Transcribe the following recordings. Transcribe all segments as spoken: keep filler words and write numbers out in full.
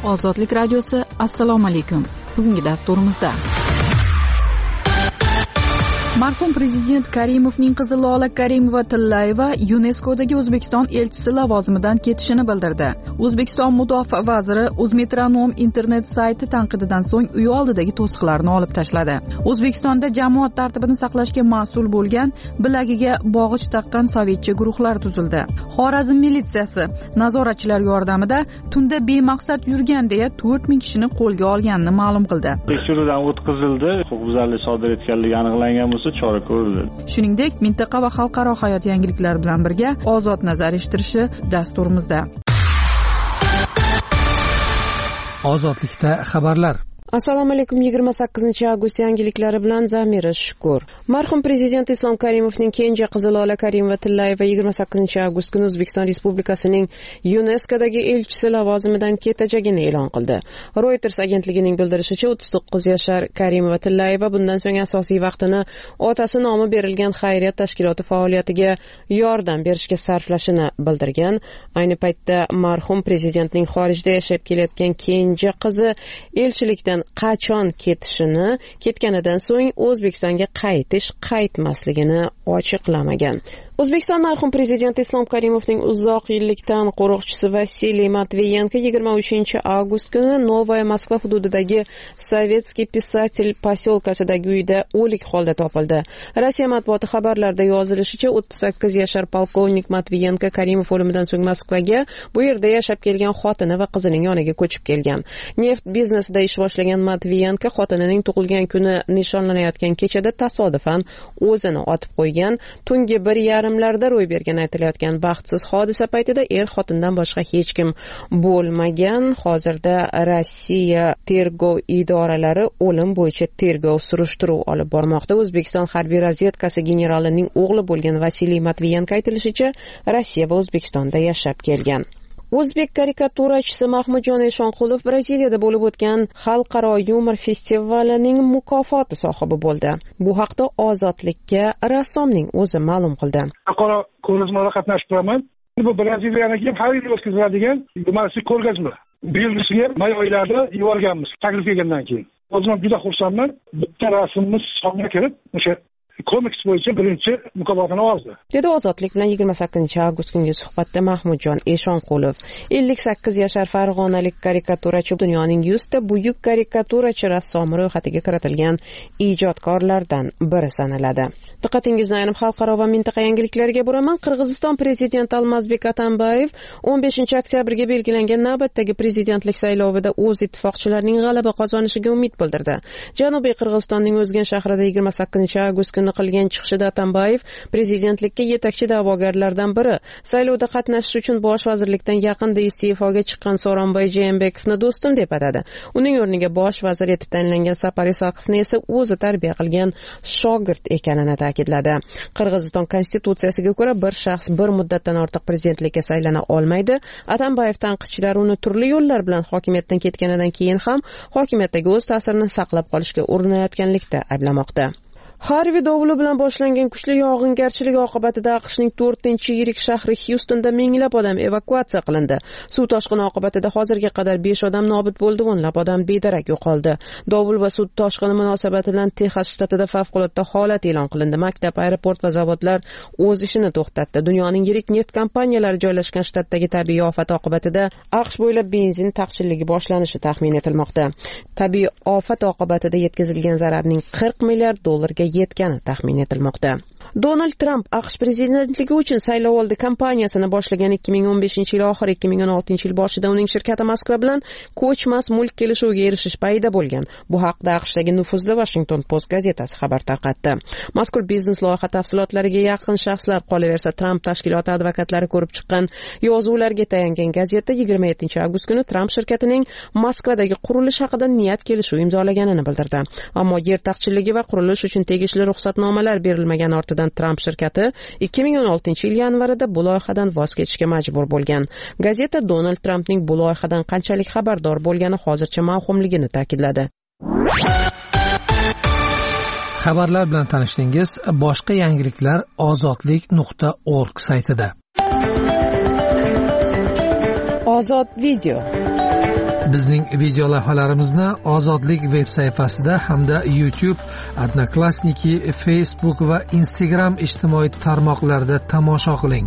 Ozodlik radiosi, assalomu alaykum. Bugungi dasturimizda marhum prezident Karimovning qizi Lola Karimova-Tillayeva YuNESKOdagi O'zbekiston elchisi lavozimidan ketishini bildirdi. O'zbekiston mudofaa vaziri O'zmetronom internet sayti tanqididan so'ng uyi oldidagi to'siqlarni olib tashladi. O'zbekistonda jamoat tartibini saqlashga mas'ul bo'lgan, bilagiga bog'ich taqqan sovetcha guruhlar tuzildi. Xorazm militsiyasi nazoratchilar yordamida tunda bemaqsad yurgan deya to'rt ming kishini qo'lga olganini ma'lum qildi. Tekshiruvdan o'tkazildi, huquqbuzarlik sodir etganligi aniqlangan bo'lsa chora ko'rildi. Shuningdek, mintaqa va xalqaro hayot yangiliklari bilan birga ozod nazar eshittirishi dasturimizda. Ozodlikda xabarlar. Assalomu alaykum. yigirma sakkizinchi avgust yangiliklari bilan Zamira Shukur. Marhum prezident Islom Karimovning kenja qizi Lola Karimova-Tillayeva yigirma sakkizinchi avgust kuni O'zbekiston Respublikasining YuNESKOdagi elchisi lavozimidan ketajagini e'lon qildi. Reuters agentligining bildirishicha, o'ttiz to'qqiz yashar Karimova-Tillayeva bundan so'ng asosiy vaqtini otasi nomi berilgan xayriyat tashkiloti faoliyatiga yordam berishga sarflashini bildirgan. Ayni paytda marhum prezidentning xorijda yashab kelayotgan kenja qizi elchilikdan qachon ketishini, ketganidan so'ng O'zbekistonga qaytish, qaytmasligini ochiqlamagan. O'zbekiston marhum prezident Islom Karimovning uzoq yillikdan qo'riqchisi Vasiliy Matviyenko yigirma uchinchi avgust kuni Novaya Moskva hududidagi Sovetskiy pisatelь posyolkasidagi uyida o'lik holda topildi. Rossiya matbuoti xabarlarida yozilishicha, o'ttiz sakkiz yashar polkovnik Matviyenko Karimov o'limidan so'ng Moskvaga, bu yerda yashab kelgan xotini va qizining yoniga ko'chib kelgan. Neft biznesida ish boshlagan Matviyenko xotinining tug'ilgan kuni nishonlanayotgan kechada tasodifan o'zini otib qo'ygan. Tungi bir yarimlarda ro'y bergan aytilayotgan baxtsiz hodisa paytida er xotindan boshqa hech kim bo'lmagan. Hozirda Rossiya tergov idoralari o'lim bo'yicha tergov surishtiruv olib bormoqda. O'zbekiston harbiy razvedkasi generalining o'g'li bo'lgan Vasiliy Matviyenko aytilishicha, Rossiya va O'zbekistonda yashab kelgan. O'zbek karikaturachisi Mahmudjon Eshonqulov Braziliyada bo'lib o'tgan xalqaro yumor festivalining mukofoti sohibi bo'ldi. Bu haqda Ozodlikka rassomning o'zi ma'lum qildi. Xalqaro ko'rgazmada qatnashib turaman. Bu Braziliyaga har yil o'tkaziladigan humoristik ko'rgazma. Bu yilgisiga may oylarida yuborganmiz, taklif kelgandan keyin. O'zim juda xursandman. Bitta rasmimiz songa kirib, o'sha komiks bo'yicha birinchi mukofotini oldi, dedi Ozodlik bilan yigirma sakkizinchi avgust kungi suhbatda Mahmudjon Eshonqulov. ellik sakkiz yashar farg'onalik karikaturachi dunyoning yuzta buyuk karikaturachi rassomi ro'yxatiga kiritilgan ijodkorlardan biri sanaladi. Diqqatingizni ayrim xalqaro va mintaqa yangiliklariga buraman. Qirg'iziston prezidenti Almazbek Atambayev o'n beshinchi oktyabrga belgilangan navbatdagi prezidentlik saylovida o'z ittifoqchilarining g'alaba qozonishiga umid bildirdi. Janubiy Qirg'izistonning O'zgan shahrida yigirma sakkizinchi avgust kuni qilgan chiqishida Atambayev prezidentlikka yetakchi da'vogarlardan biri, saylovda qatnashish uchun bosh vazirlikdan yaqinda iste'foga chiqqan So'ronboy Jeenbekovni do'stim deb atadi. Uning o'rniga bosh vazir etib tayinlangan Sapar Isoqovni esa o'zi tarbiya qilgan shogird ekanini ta'kidladi. Qirg'iziston konstitutsiyasiga ko'ra bir shaxs bir muddatdan ortiq prezidentlikka saylana olmaydi. Atambayev tanqidchilar uni turli yo'llar bilan hokimiyatdan ketganidan keyin ham hokimiyatdagi o'z ta'sirini saqlab qolishga urinayotganlikda ayblamoqda. Harbiy dovuli bilan boshlangan kuchli yog'ingarchilik oqibatida AQShning to'rtinchi yirik shahri Hyustonda minglab odam evakuatsiya qilindi. Suv toshqini oqibatida hozirga qadar besh odam nobud bo'ldi, o'nlab odam bedarak yo'qoldi. Dovul va suv toshqini munosabati bilan Texas shtatida favqulodda holat e'lon qilindi. Maktab, aeroport va zavodlar o'z ishini to'xtatdi. Dunyoning yirik neft kompaniyalari joylashgan shtatdagi tabiiy ofat oqibatida AQSh bo'ylab benzin taqchilligi boshlanishi taxmin etilmoqda. Tabiiy ofat oqibatida yetkazilgan zararning qirq milliard dollarga yetgani taxmin etilmoqda. Donald Trump AQSh prezidentligi uchun saylovoldi kampaniyasini boshlagan ikki ming o'n beshinchi yil oxiri ikki ming o'n oltinchi yil boshida uning shirkati Moskva bilan ko'chmas mulk kelishuviga erishish payida bo'lgan. Bu haqda AQShdagi nufuzli Washington Post gazetasi xabar tarqatdi. Mazkur biznes loyiha tafsilotlariga yaqin shaxslar, qolaversa Trump tashkiloti advokatlari ko'rib chiqqan yozuvlarga tayangan gazeta yigirma yettinchi avgust kuni Trump shirkatining Moskvadagi qurilish haqida niyat kelishuvi imzolaganini bildirdi. Ammo yer taqchilligi va qurilish uchun tegishli ruxsatnomalar berilmagan ortidan Trump shirkati ikki ming o'n oltinchi yil yanvarida bu loyihadan voz kechishga majbur bo'lgan. Gazeta Donald Trampning bu loyihadan qanchalik xabardor bo'lgani hozircha mavhumligini ta'kidladi. Xabarlar bilan tanishdingiz. Boshqa yangiliklar ozodlik nuqta org saytida. Ozod video. Bizning video lavhalarimizni Ozodlik veb sayfasida hamda YouTube, Odnoklassniki, Facebook va Instagram ijtimoiy tarmoqlarida tomosha qiling.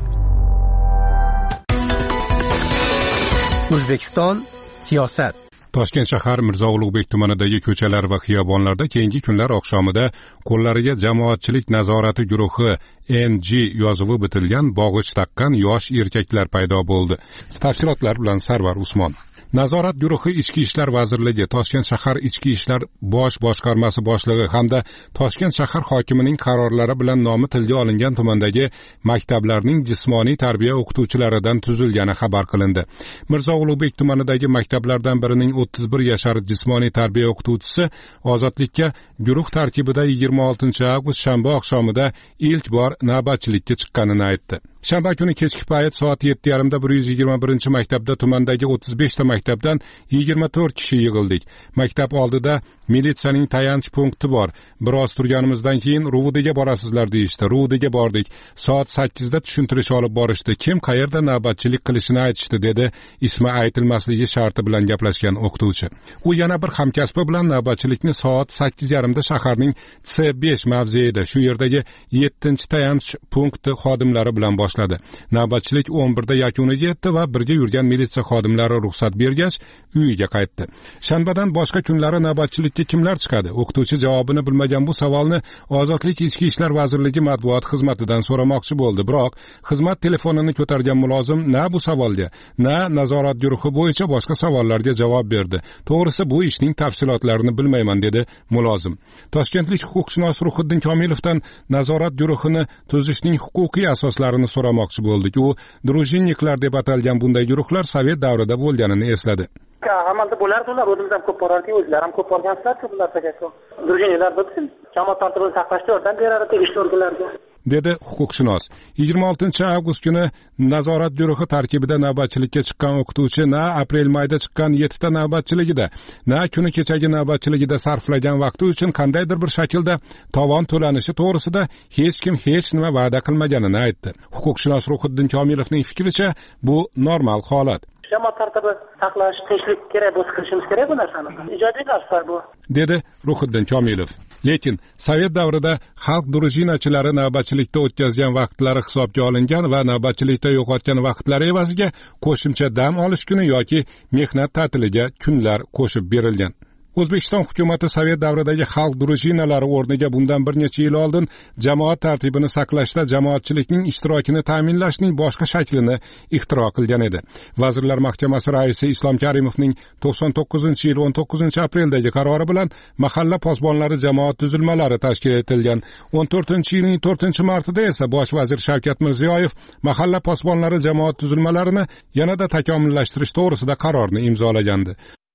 O'zbekiston siyosat. Toshkent shahar Mirzo Ulug'bek tumanidagi ko'chalar va xiyobonlarda keyingi kunlar oqshomida qo'llariga jamoatchilik nazorati guruhi N G yozuvi bitilgan bog'ich taqqan yosh erkaklar paydo bo'ldi. Tafsilotlar bilan Sarvar Usmon. Nazorat guruhi Ichki ishlar vazirligi, Toshkent shahar Ichki ishlar bosh boshqarmasi boshlig'i hamda Toshkent shahar hokimining qarorlari bilan nomi tilga olingan tumandagi maktablarning jismoniy tarbiya o'qituvchilaridan tuzilgani xabar qilindi. Mirzo Ulug'bek tumanidagi maktablardan birining o'ttiz bir yashar jismoniy tarbiya o'qituvchisi ozodlikka guruh tarkibida yigirma oltinchi avgust shanba oqshomida ilk bor navbatchilikka chiqqanini aytdi. Shanba kuni kechki payt soat yetti yarim da bir yuz yigirma birinchi maktabda tumandagi o'ttiz besh ta maktabdan yigirma to'rt kishi yig'ildik. Maktab oldida militsiyaning tayanch punkti bor. Biroz turganimizdan keyin Ruvidaga borasizlar deyishdi. Ruvidaga bordik. Soat sakkizda tushuntirish olib borishdi. Kim qayerda navbatchilik qilishini aytishdi, dedi ismi aytilmasligi sharti bilan gaplashgan o'qituvchi. U yana bir hamkasbi bilan navbatchilikni soat sakkiz yarim da shaharning C besh mavzeida, shu yerdagi yettinchi tayanch punkti xodimlari bilan boshladi. Navbatchilik o'n birda yakuniga yetdi va birga yurgan militsiya xodimlari ruxsat bergach, uyiga qaytdi. Shanbadan boshqa kunlari navbatchilikka kimlar chiqadi? O'qituvchi javobini bilmagan bu savolni Ozodlik Ichki ishlar vazirligi matbuot xizmatidan so'ramoqchi bo'ldi, biroq xizmat telefonini ko'targan mulozim na bu savolga, na nazorat guruhi bo'yicha boshqa savollarga javob berdi. To'g'risi bu ishning tafsilotlarini bilmayman, dedi mulozim. Toshkentlik huquqshunos Ruhiddin Komilovdan nazorat guruhini tuzishning huquqiy asoslarini so'ramoqchi bo'ldik. U drujinniklar deb atalgan bunday guruhlar sovet davrida bo'lganini esladi. Amalda bo'lardi ular, o'zimiz ham ko'p borardik, o'zlari ham ko'p borgansizlar-ku bularga. Drujinlar bo'lsin, jamoat tartibini saqlashda yordam beradi tegishli organlarga, dedi huquqshunos. yigirma oltinchi avgust kuni nazorat guruhi tarkibida navbatchilikka chiqqan o'qituvchi na aprel mayda chiqqan yetti ta navbatchiligida, na kuni kechagi navbatchiligida sarflagan vaqti uchun qandaydir bir shaklda tovon to'lanishi to'g'risida hech kim hech nima va'da qilmaganini aytdi. Huquqshunos Ruhiddin Komilovning fikricha, bu normal holat. Jamoat tartibi saqlash, tinchlik kerak bo'lsa qilishimiz kerak bu narsani. Ijodiy narsa bu, dedi Ruhiddin Komilov. Lekin sovet davrida xalq drujinachilari navbatchilikda o'tkazgan vaqtlari hisobga olingan va navbatchilikda yo'qotgan vaqtlari evaziga qo'shimcha dam olish kuni yoki mehnat ta'tiliga kunlar qo'shib berilgan. O'zbekiston hukumatı sovet davridagi xalq drujinalari o'rniga bundan bir necha yil oldin jamoat tartibini saqlashda jamoatchilikning ishtirokini ta'minlashning boshqa shaklini ixtiro qilgan edi. Vazirlar Mahkamasi raisi Islom Karimovning to'qson to'qqizinchi yil o'n to'qqizinchi apreldagi qarori bilan mahalla posbonlari jamoat tuzilmalari tashkil etilgan. o'n to'rtinchi yilning to'rtinchi martida esa bosh vazir Shavkat Mirziyoyev mahalla posbonlari jamoat tuzilmalarini yanada takomillashtirish to'g'risida qarorni imzolagandi.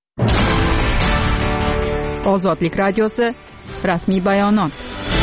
Ozodlik radiosi rasmiy bayonot.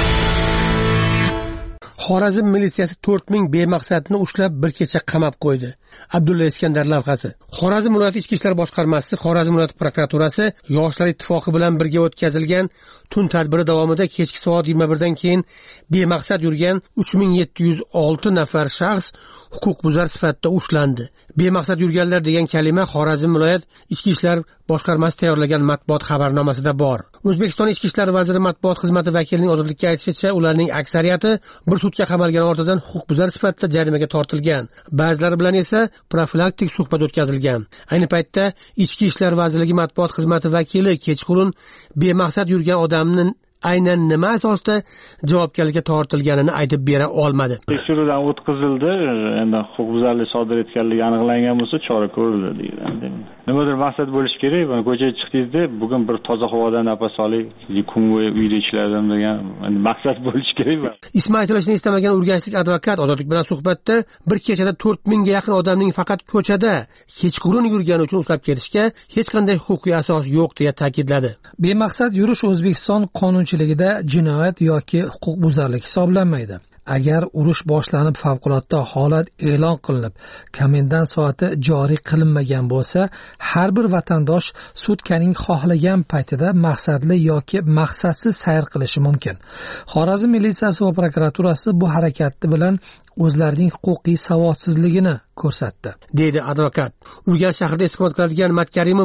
Xorazm militsiyasi to'rt ming bemaqsadni ushlab bir kecha qamab qo'ydi. Abdulla Iskandar lavhasi. Xorazm viloyati ichki ishlar boshqarmasi, Xorazm viloyati prokuraturasi Yoshlar ittifoqi bilan birga o'tkazilgan tun tadbiri davomida kechki soat yigirma birdan keyin bemaqsad yurgan uch ming yetti yuz olti nafar shaxs huquqbuzar sifatida ushlandi. Bemaqsad yurganlar degan kalima Xorazm viloyat ichki ishlar boshqarmasi tayyorlagan matbuot xabarnomasida bor. O'zbekiston ichki ishlar vaziri matbuot xizmati vakilining Ozodlikka aytishicha, ularning aksariyati bir sutka qamalgan ortidan huquqbuzar sifatida jarimaga tortilgan. Ba'zilari bilan esa profilaktik suhbat o'tkazilgan. Ayni paytda ichki ishlar vazirligi matbuot xizmati vakili kechqurun bemaqsad yurgan odamni aynan nima asosda javobgarlikka tortilganini aytib bera olmadi. Tekshiruvdan o'tkazildi, endi huquqbuzarlik sodir etganligi aniqlangan bo'lsa chora ko'riladi deyiladi. Nimadir maqsad bo'lishi kerak. Mana ko'chaga chiqdingizda, bugun bir toza havoda nafas oling, kun bo'yi uyda ishladim degan maqsad bo'lishi kerak. Ismi aytilishini istamagan urganchlik advokat Ozodlik bilan suhbatda bir kechada to'rt mingga yaqin odamning faqat ko'chada kechqurun yurgani uchun ushlab ketishga hech qanday huquqiy asos yo'q deya ta'kidladi. Bemaqsad yurish O'zbekiston qonunchiligida jinoyat yoki huquqbuzarlik hisoblanmaydi. Agar urush boshlanib favqulodda holat e'lon qilinib, komendant soati joriy qilinmagan bo'lsa, har bir vatandosh sutkaning xohlagan paytida maqsadli yoki maqsadsiz sayr qilishi mumkin. Xorazm militsiyasi va prokuraturasi bu harakati bilan o'zlarining huquqiy savodsizligini ko'rsatdi, dedi advokat. Urganch shahrida istiqomat qiladigan Matkarimov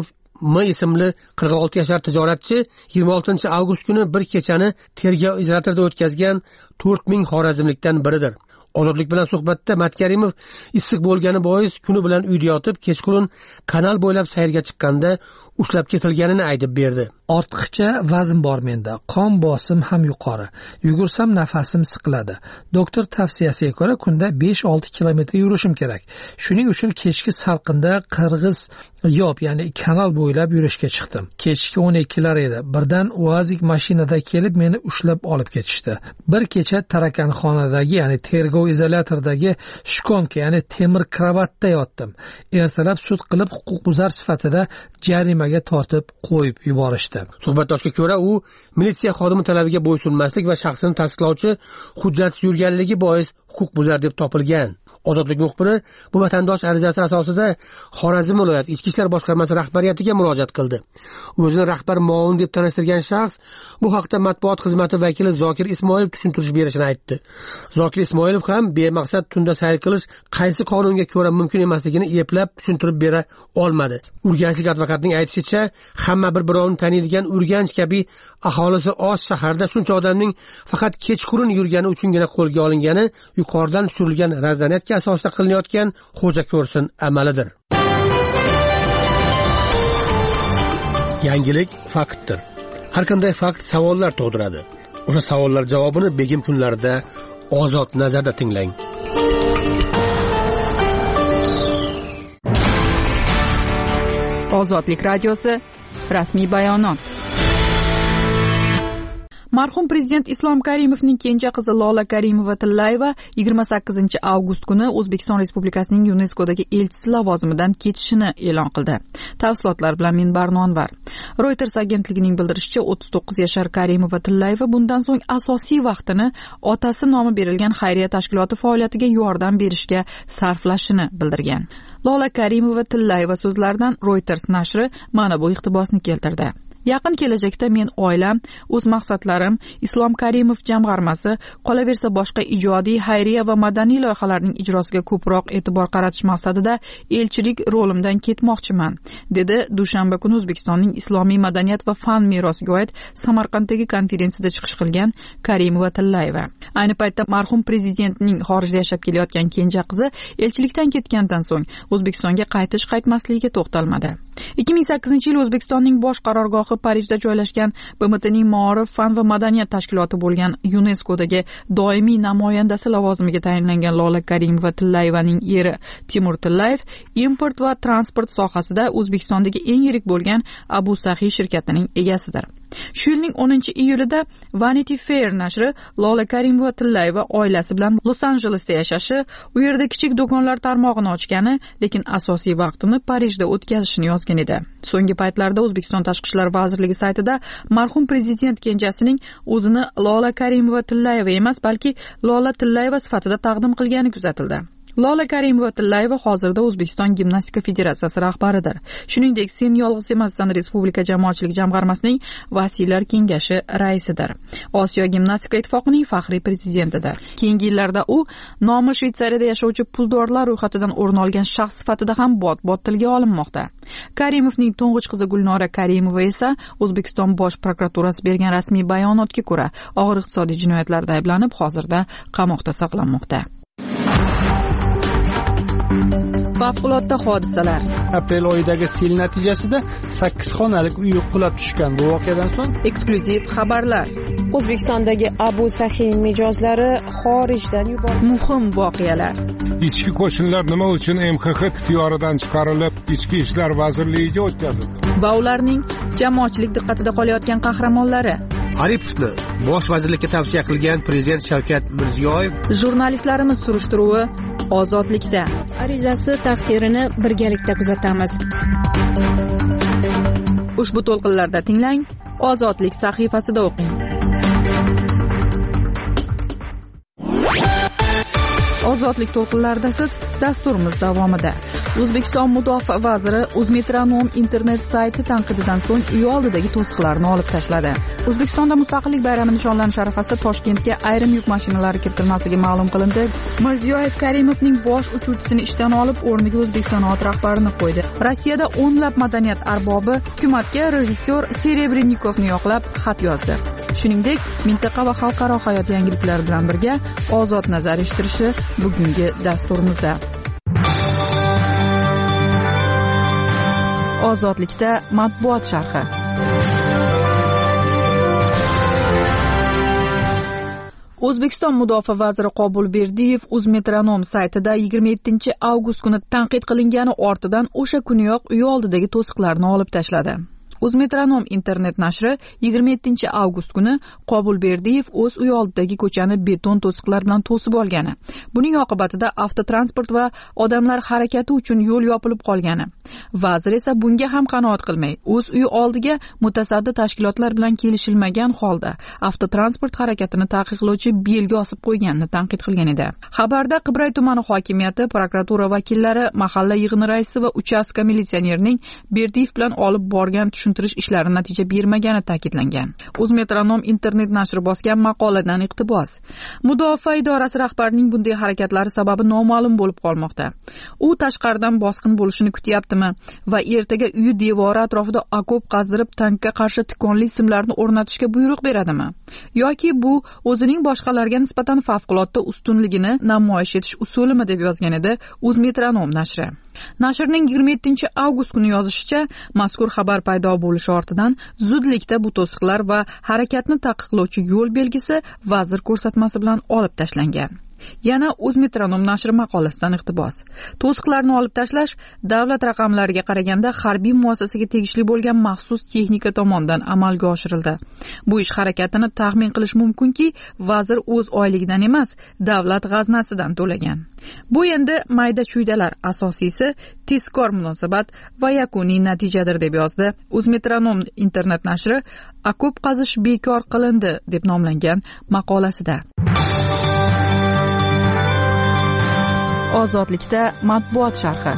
M ismli qirq olti yashar tijoratchi yigirma oltinchi avgust kuni bir kechani tergov izolyatorida o'tkazgan to'rt ming xorazmlikdan biridir. Ozodlik bilan suhbatda Matkarimov issiq bo'lgani bois kuni bilan uyda yotib, kechqurun kanal bo'ylab sayrga chiqqanda ushlab ketilganini aytib berdi. Ortiqcha vazn bor menda, qon bosim ham yuqori. Yugursam nafasim siqiladi. Doktor tavsiyasiga ko'ra kunda besh olti kilometr yurishim kerak. Shuning uchun kechki salqinda Qirg'iz yo'p, ya'ni kanal bo'ylab yurishga chiqdim. Kechki o'n ikkilar edi. Birdan UAZik mashinada kelib meni ushlab olib ketishdi. Bir kecha tarakanxonadagi, ya'ni tergov izolyatoriddagi shkonka, ya'ni temir kravatda yotdim. Ertalab sud qilib huquqbuzar sifatida jarimaga tortib qo'yib yuborishdi. Suhbatdoshga ko'ra, u militsiya xodimi talabiga bo'ysunmaslik va shaxsini tasdiqlovchi hujjatsiz yurganligi bois huquqbuzar deb topilgan. Ozodlik muxbiri bu vatandosh arizasi asosida Xorazm viloyat Ichki ishlar boshqarmasi rahbariyatiga murojaat qildi. O'zini rahbar muavin deb tanishtirgan shaxs bu haqda matbuot xizmati vakili Zokir Ismoilov tushuntirish berishini aytdi. Zokir Ismoilov ham bemaqsad tunda sayr qilish qaysi qonunga ko'ra mumkin emasligini eplab tushuntirib bera olmadi. Urganchlik advokatining aytishicha, hamma bir birovni taniydigan Urganch kabi aholisi oz shaharda shuncha odamning faqat kechqurun yurgani uchungina qo'lga olingani yuqoridan tushirilgan razdaniyatga asosida qilinayotgan xo'ja ko'rsin amalidir. Yangilik faktdir. Har qanday fakt savollar tug'diradi. O'sha savollar javobini begim kunlarida Ozod nazarda tinglang. Ozodlik radiosi rasmiy bayonot. Marhum prezident Islom Karimovning kenja qizi Lola Karimova-Tillayeva yigirma sakkizinchi avgust kuni O'zbekiston Respublikasining YuNESKOdagi elchisi lavozimidan ketishini e'lon qildi. Tafsilotlar bilan men Barnonvar. Reuters agentligining bildirishicha, o'ttiz to'qqiz yashar Karimova-Tillayeva bundan so'ng asosiy vaqtini otasi nomi berilgan xayriya tashkiloti faoliyatiga yordam berishga sarflashini bildirgan. Lola Karimova-Tillayeva so'zlaridan Reuters nashri mana bu iqtibosni keltirdi. Yaqin kelajakda men oilam, o'z maqsadlarim, Islom Karimov jamg'armasi, qolaversa boshqa ijodiy, xayriya va madaniy loyihalarning ijrosiga ko'proq e'tibor qaratish maqsadida elchilik rolimdan ketmoqchiman, dedi dushanba kuni O'zbekistonning islomiy madaniyat va fan merosiga oid Samarqanddagi konferensiyada chiqish qilgan Karimova-Tillayeva. Ayni paytda marhum prezidentning xorijda yashab kelayotgan kenja qizi elchilikdan ketgandan so'ng O'zbekistonga qaytish qaytmasligiga to'xtalmadi. ikki ming sakkizinchi yil O'zbekistonning bosh qarorgohi Parijda joylashgan B M Tning Ma'rif, fan va madaniyat tashkiloti bo'lgan YuNESKOdagi doimiy namoyandasi lavozimiga tayinlangan Lola Karimova-Tillayevaning eri Timur Tillayev import va transport sohasida O'zbekistondagi eng yirik bo'lgan Abu Sahiy shirkatining egasidir. Shu yilning o'ninchi iyulida Vanity Fair nashri Lola Karimova-Tillayeva oilasi bilan Los-Anjelesda yashashi, u yerda kichik do'konlar tarmog'ini ochgani, lekin asosiy vaqtini Parijda o'tkazishini yozgan edi. So'nggi paytlarda O'zbekiston Tashqi ishlar vazirligi saytida marhum prezident kenjasining o'zini Lola Karimova-Tillayeva emas, balki Lola Tillayeva sifatida taqdim qilgani kuzatildi. Lola Karimova-Tillayeva hozirda O'zbekiston Gimnastika federatsiyasi rahbaridir. Shuningdek, Sen yolg'iz emassan Respublika jamoatchilik jamg'armasining vasiylar kengashi raisidir. Osiyo Gimnastika ittifoqining faxriy prezidentidir. Keyingi yillarda u nomi Shveysariyada yashovchi puldorlar ro'yxatidan o'rin olgan shaxs sifatida ham bot-bot tilga olinmoqda. Karimovning to'ng'ich qizi Gulnora Karimova esa O'zbekiston bosh prokuraturasi bergan rasmiy bayonotga ko'ra og'ir iqtisodiy jinoyatlarda ayblanib, hozirda qamoqda saqlanmoqda. Favqulodda hodisalar. Aprel oyidagi sel natijasida sakkiz xonalik uy qulab tushgan. Bu voqeadan so'ng eksklyuziv xabarlar. O'zbekistondagi Abu Sahiy mijozlari xorijdan yuborildi. Muhim voqealar. Ichki qo'shinlar nima uchun M X X ixtiyoridan chiqarilib, Ichki ishlar vazirligiga o'tkazildi? Va ularning jamoatchilik diqqatida qolayotgan qahramonlari. Aripovni bosh vazirlikka tavsiya qilgan prezident Shavkat Mirziyoyev. Jurnalistlarimiz surishtiruvi Ozodlikda. Arizasi taqdirini birgalikda kuzatamiz. Ushbu to'lqinlarda tinglang, Ozodlik sahifasida o'qing. Ozodlik to'lqinlarida siz dasturimiz davomida. O'zbekiston mudofaa vaziri O'zmetronom internet sayti tanqididan so'ng uy oldidagi to'siqlarni olib tashladi. O'zbekistonda Mustaqillik bayrami nishonlanishi arafasida Toshkentga ayrim yuk mashinalari kiritilmasligi ma'lum qilindi. Mirziyoyev Karimovning bosh uchuvchisini ishdan olib, o'rniga O'zbekistonot rahbarini qo'ydi. Rossiyada o'nlab madaniyat arbobi hukumatga rejissyor Serebrenikovni yoqlab xat yozdi. Shuningdek, mintaqa va xalqaro hayot yangiliklari bilan birga ozod nazar eshittirishi bugungi dasturimizda. Ozodlikda matbuot sharhi. O'zbekiston mudofaa vaziri Qobul Berdiyev O'zmetronom saytida yigirma yettinchi avgust kuni tanqid qilingani ortidan o'sha kuniyoq uy oldidagi to'siqlarni olib tashladi. O'zmetronom internet nashri yigirma yettinchi avgust kuni Qobul Berdiyev o'z uy oldidagi ko'chani beton to'siqlar bilan to'sib olgani. Buning oqibatida avtotransport va odamlar harakati uchun yo'l yopilib qolgani. Vazir esa bunga ham qanoat qilmay, o'z uyi oldiga mutasaddi tashkilotlar bilan kelishilmagan holda avtotransport harakatini taqiqlovchi belgi osib qo'yganini tanqid qilgan edi. Xabarda Qibray tumani hokimiyati, prokuratura vakillari, mahalla yig'ini raisi va uchastka militsionerining Berdiyev bilan olib borgan tushuntirish ishlari natija bermagani ta'kidlangan. O'zmetronom internet nashri bosgan maqoladan iqtibos. Mudofaa idorasi rahbarining bunday harakatlari sababi noma'lum bo'lib qolmoqda. U tashqaridan bosqin bo'lishini kutyaptimi va ertaga uyi devori atrofida okop qazdirib tankka qarshi tikonli simlarni o'rnatishga buyruq beradimi? Yoki bu o'zining boshqalarga nisbatan favqulodda ustunligini namoyish etish usulimi deb yozgan edi O'zmetronom nashri. Nashrning yigirma yettinchi avgust kuni yozishicha, mazkur xabar paydo bo'lishi ortidan zudlikda bu to'siqlar va harakatni taqiqlovchi yo'l belgisi vazir ko'rsatmasi bilan olib tashlangan. Yana O'zmetronom nashri maqolasidan iqtibos. To'siqlarni olib tashlash davlat raqamlariga qaraganda harbiy muassasaga tegishli bo'lgan maxsus texnika tomonidan amalga oshirildi. Bu ish harakatini taxmin qilish mumkinki, vazir o'z oyligidan emas, davlat g'aznasidan to'lagan. Bu endi mayda-chuydalar, asosiysi tezkor munosabat va yakuniy natijadir deb yozdi O'zmetronom internet nashri okop qazish bekor qilindi deb nomlangan maqolasida. Ozodlikda matbuot sharhi.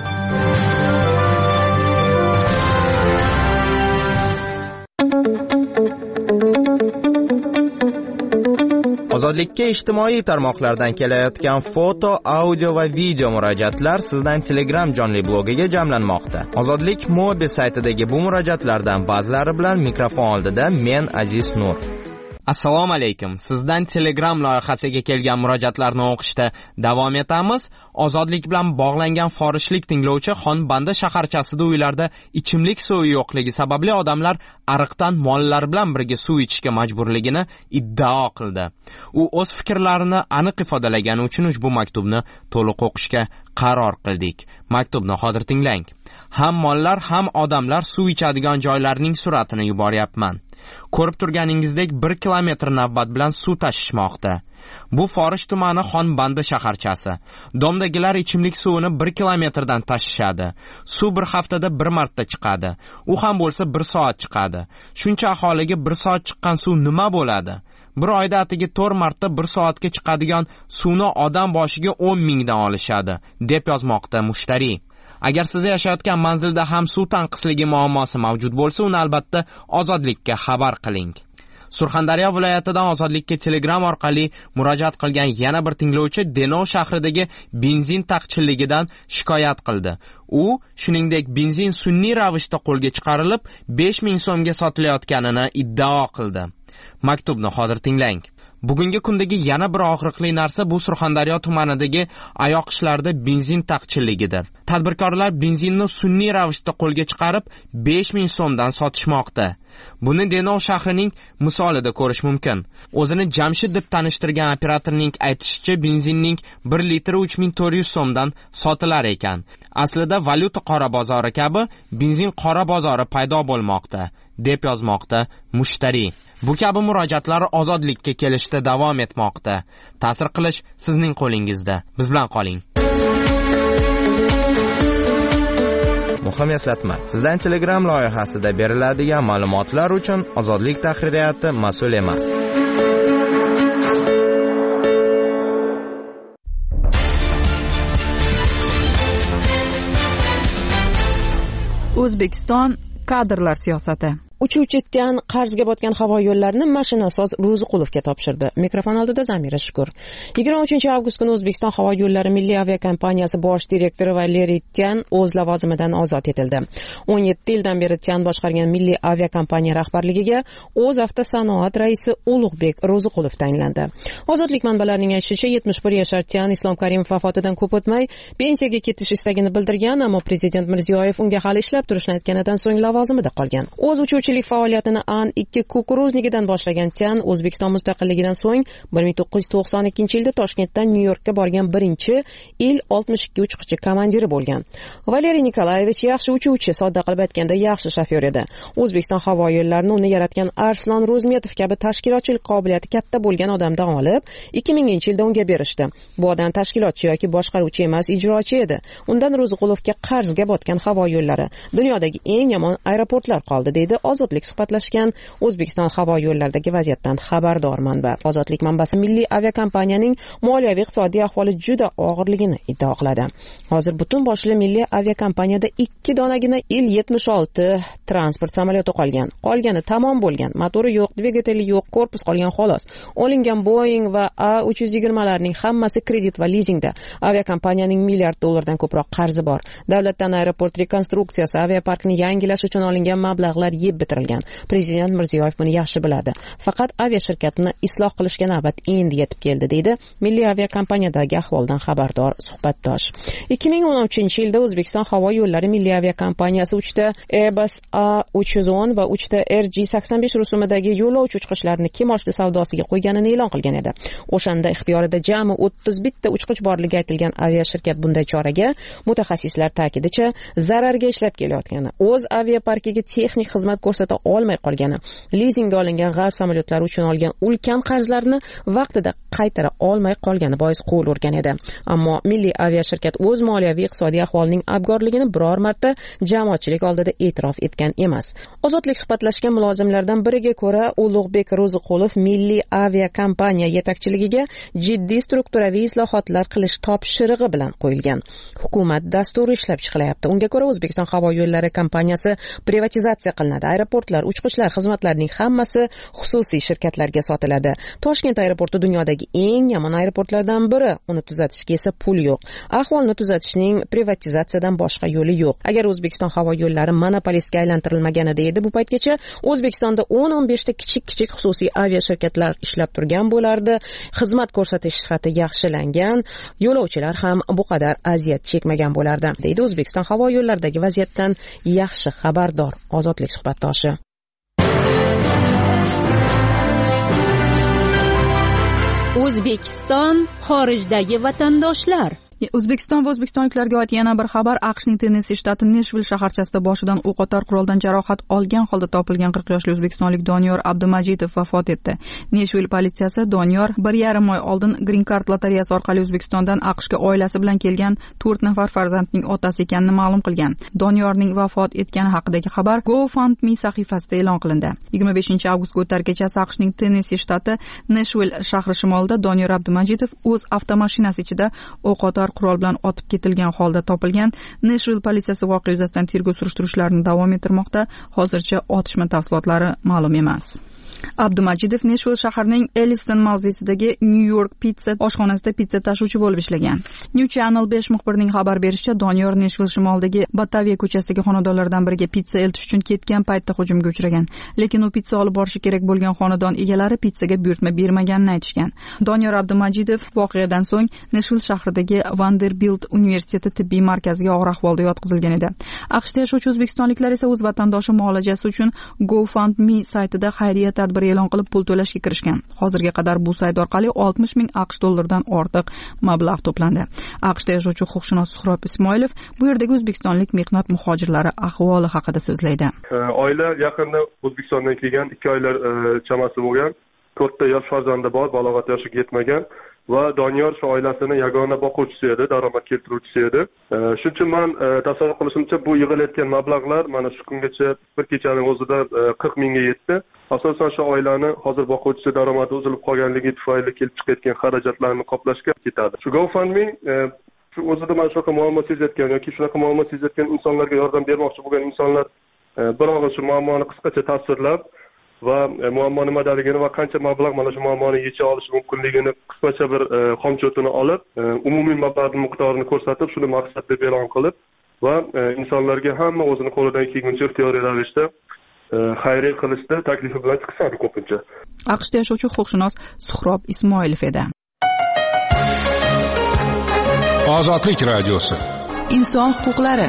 Ozodlikka ijtimoiy tarmoqlardan kelayotgan foto, audio va video murojaatlar sizdan Telegram jonli blogiga jamlanmoqda. Ozodlik Mobi saytidagi bu murojaatlardan ba'zilari bilan mikrofon oldida men Aziz Nur. Assalomu alaykum. Sizdan Telegram loyihasiga kelgan murojaatlarni o'qishda davom etamiz. Ozodlik bilan bog'langan forishlik tinglovchi Xonbanda shaharchasida uylarda ichimlik suvi yo'qligi sababli odamlar ariqdan mollari bilan birga suv ichishga majburligini iddao qildi. U o'z fikrlarini aniq ifodalagani uchun ushbu maktubni to'liq o'qishga qaror qildik. Maktubni hozir tinglang. Ham mollar, ham odamlar suv ichadigan joylarning suratini yuboryapman. Ko'rib turganingizdek bir kilometr navbat bilan suv tashishmoqda. Bu Forish tumani Xonbanda shaharchasi. Domdagilar ichimlik suvini bir kilometrdan tashishadi. Suv bir haftada bir marta chiqadi. U ham bo'lsa bir soat chiqadi. Shuncha aholiga bir soat chiqqan suv nima bo'ladi? Bir oyda atiga to'rt marta bir soatga chiqadigan suvni odam boshiga o'n mingdan olishadi, deb yozmoqda mushtari. Agar siz yashayotgan manzilda ham suv tanqisligi muammosi mavjud bo'lsa, uni albatta Ozodlikka xabar qiling. Surxondaryo viloyatidan Ozodlikka Telegram orqali murojaat qilgan yana bir tinglovchi Denov shahridagi benzin taqchilligidan shikoyat qildi. U, shuningdek, benzin sun'iy ravishda qo'lga chiqarilib, besh ming so'mga sotilayotganini iddao qildi. Maktubni hozir tinglang. Bugungi kundagi yana bir og'riqli narsa bu Surxondaryo tumanidagi oyoq ishlarida benzin taqchilligidir. Tadbirkorlar benzinni sun'iy ravishda qo'lga chiqarib besh ming so'mdan sotishmoqda. Buni Denov shahrining misolida ko'rish mumkin. O'zini Jamshid deb tanishtirgan operatorning aytishicha, benzinning bir litri uch ming to'rt yuz so'mdan sotilar ekan. Aslida valyuta qora bozori kabi benzin qora bozori paydo bo'lmoqda, deb yozmoqda mushtari. Bu kabi murojaatlar Ozodlikka kelishda davom etmoqda. Ta'sir qilish sizning qo'lingizda. Biz bilan qoling. Muhim eslatma. Sizdan Telegram loyihasida beriladigan ma'lumotlar uchun Ozodlik tahririyati mas'ul emas. O'zbekiston kadrlar siyosati. Uchuvchi Tian qarzga botgan havo yo'llarini mashinasoz Ro'ziqulovga topshirdi. Mikrofon oldida Zamira Shukur. yigirma uchinchi avgust kuni O'zbekiston havo yo'llari milliy aviakompaniyasi bosh direktori Valeriy Tian o'z lavozimidan ozod etildi. o'n yetti yildan beri Tian boshqargan milliy aviakompaniya rahbarligiga o'z avtosanoat raisi Ulug'bek Ro'ziqulov tayinlandi. Ozodlik manbalarining aytishicha, yetmish bir yashar Tian Islom Karimov vafotidan ko'p o'tmay pensiyaga ketish istagini bildirgan, ammo prezident Mirziyoyev unga hali ishlab turishni aytganidan so'ng lavozimida qolgan. O'z uchuvchi faoliyatini An ikki kukuruznikidan boshlagan Tian O'zbekiston mustaqilligidan so'ng bir ming to'qqiz yuz to'qson ikkinchi yilda Toshkentdan Nyu-Yorkka borgan birinchi il oltmish ikki uchquvchi komandiri bo'lgan. Valeriy Nikolayevich yaxshi uchuvchi, sodda qilib aytganda yaxshi shofyor edi. O'zbekiston havo yo'llarini uni yaratgan Arslan Ro'zmetov kabi tashkilotchilik qobiliyati katta bo'lgan odamdan olib, ikki minginchi yilda unga berishdi. Bu odam tashkilotchi yoki boshqaruvchi emas, ijrochi edi. Undan Ro'ziqulovga qarzga botgan havo yo'llari, dunyodagi eng yomon aeroportlar qoldi, deydi Ozodlik suhbatlashgan O'zbekiston havo yo'llaridagi vaziyatdan xabardor manba. Ozodlik manbasi milliy aviakompaniyaning moliyaviy iqtisodiy ahvoli juda og'irligini iddao qiladi. Hozir butun boshli milliy aviakompaniyada ikki donagina il yetmish olti transport samolyoti qolgan. Qolgani tamom bo'lgan. Motori yo'q, dvigateli yo'q, korpus qolgan xolos. Olingan Boeing va A uch yuz yigirma larning hammasi kredit va lizingda. Aviakompaniyaning milliard dollardan ko'proq qarzi bor. Davlatdan aeroport rekonstruksiyasi, aviaparkni yangilash uchun olingan mablag'lar yeb bitirilgan. Prezident Mirziyoyev buni yaxshi biladi. Faqat aviashirkatni isloh qilishga navbat endi yetib keldi, deydi milliy aviakompaniyadagi ahvoldan xabardor suhbatdosh. ikki ming o'n uchinchi yilda O'zbekiston havo yo'llari milliy aviakompaniyasi uchta Airbus A uch yuz o'n va uchta R G sakson besh rusumidagi yo'lovchi uchqichlarini kimoshdi savdosiga qo'yganini e'lon qilgan edi. O'shanda ixtiyorida jami o'ttiz bitta uchqich borligi aytilgan aviashirkat bunday choraga mutaxassislar ta'kidicha zararga ishlab kelayotgani, o'z aviaparkiga texnik xizmat ko'rsata olmay qolgani, lizingga olingan g'arb samolyotlari uchun olgan ulkan qarzlarni vaqtida qaytara olmay qolgani bois qo'l urgan edi. Ammo milliy aviashirkat o'z moliyaviy iqtisodiy ahvolining abgorligini biror marta jamoatchilik oldida e'tirof etgan emas. Ozodlik suhbatlashgan mulozimlardan biriga ko'ra, Ulug'bek Ro'ziqulov milliy aviakompaniya yetakchiligiga jiddiy strukturaviy islohotlar qilish topshirig'i bilan qo'yilgan. Hukumat dasturi ishlab chiqilyapti. Unga ko'ra O'zbekiston havo yo'llari kompaniyasi privatizatsiya qilinadi. Aeroportlar, uchqishlar xizmatlarining hammasi xususiy shirkatlarga sotiladi. Toshkent aeroporti dunyodagi eng yomon aeroportlardan biri. Uni tuzatishga esa pul yo'q. Ahvolni tuzatishning privatizatsiyadan boshqa yo'li yo'q. Agar O'zbekiston havo yo'llari monopolistga aylantirilmaganida edi, bu paytgacha O'zbekistonda o'n o'n besh ta kichik-kichik xususiy aviashirkatlar ishlab turgan bo'lardi. Xizmat ko'rsatish sifati yaxshilangan, yo'lovchilar ham bu qadar aziyat chekmagan bo'lardi, deydi O'zbekiston havo yo'llaridagi vaziyatdan yaxshi xabardor Ozodlik suhbatdoshi. O'zbekiston xorijdagi vatandoshlar. O'zbekiston va o'zbekistonliklarga oid yana bir xabar. AQShning Tennessi shtati Neshvill shaharchasida boshidan o'q otar quroldan jarohat olgan holda topilgan qirq yoshli o'zbekistonlik Doniyor Abdumajidov vafot etdi. Neshvill politsiyasi Doniyor bir yarim oy oldin Green Card lotereyasi orqali O'zbekistondan AQShga oilasi bilan kelgan to'rt nafar farzandning otasi ekanini ma'lum qilgan. Doniyorning vafot etgani haqidagi xabar GoFundMe sahifasida e'lon qilindi. yigirma beshinchi avgustga o'tar kechasi AQShning Tennessi shtati Neshvill shahri shimolida Doniyor Abdumajidov o'z avtomashinasi ichida o'q otar qurol bilan otib ketilgan holda topilgan. Neshvill politsiyasi voqea yuzasidan tergov surishtiruvlarini davom ettirmoqda. Hozircha otishma tafsilotlari ma'lum emas. Abdumajidov Neshvill shahrining Elliston mavzesidagi New York Pizza oshxonasida pizza tashuvchi bo'lib ishlagan. New Channel besh muxbirining xabar berishicha, Doniyor Neshvill shimolidagi Bataviya ko'chasidagi xonadonlardan biriga pizza eltish uchun ketgan paytda hujumga uchragan. Lekin u pizza olib borishi kerak bo'lgan xonadon egalari pizzaga buyurtma bermaganini aytishgan. Doniyor Abdumajidov voqeadan so'ng Neshvill shahridagi Vanderbilt universiteti tibbiy markaziga og'ir ahvolda yotqizilgan edi. AQShda yashovchi o'zbekistonliklar esa o'z vatandoshi muolajasi uchun GoFundMe saytida xayriya tadbir e'lon qilib pul to'lashga kirishgan. Hozirga qadar bu sayt orqali oltmish ming AQSh dollaridan ortiq mablag' to'plandi. AQShda yashovchi huquqshunos Suhrob Ismoilov bu yerdagi o'zbekistonlik mehnat muhojirlari ahvoli haqida so'zlaydi. Oila yaqinda O'zbekistondan kelgan, ikki oylar chamasi bo'lgan, to'rtta yosh farzandi bor, balog'at yoshiga yetmagan va Doniyor shu oilasini yagona boquvchisi edi, daromad keltiruvchisi edi. Shuning uchun men tasavvur qilishimcha bu yig'ilayotgan mablag'lar mana shu kungacha bir kechaning o'zida qirq mingga yetdi. Asosan shu oilani hozir boquvchisi daromadi uzilib qolganligi tufayli kelib chiqayotgan xarajatlarni qoplashga ketadi. Shu GoFundMe shu o'zida mana shunaqa muammo sezayotgan yoki shunaqa muammo sezayotgan insonlarga yordam bermoqchi bo'lgan insonlar bir og'iz shu muammoni qisqacha tasvirlab va muammo nimadaligini va qancha mablag' mana shu muammoni yecha olishi mumkinligini qisqacha bir xomchotini olib, umumiy mablag' miqdorini ko'rsatib, shuni maqsad deb e'lon qilib va insonlarga hamma o'zini qo'lidan kelguncha ixtiyoriy ravishda xayriya qilishda taklifi bilan chiqishadi ko'pincha. aqshda yashovchi huquqshunos Suhrob Ismoilov edi. Ozodlik radiosi. Inson huquqlari.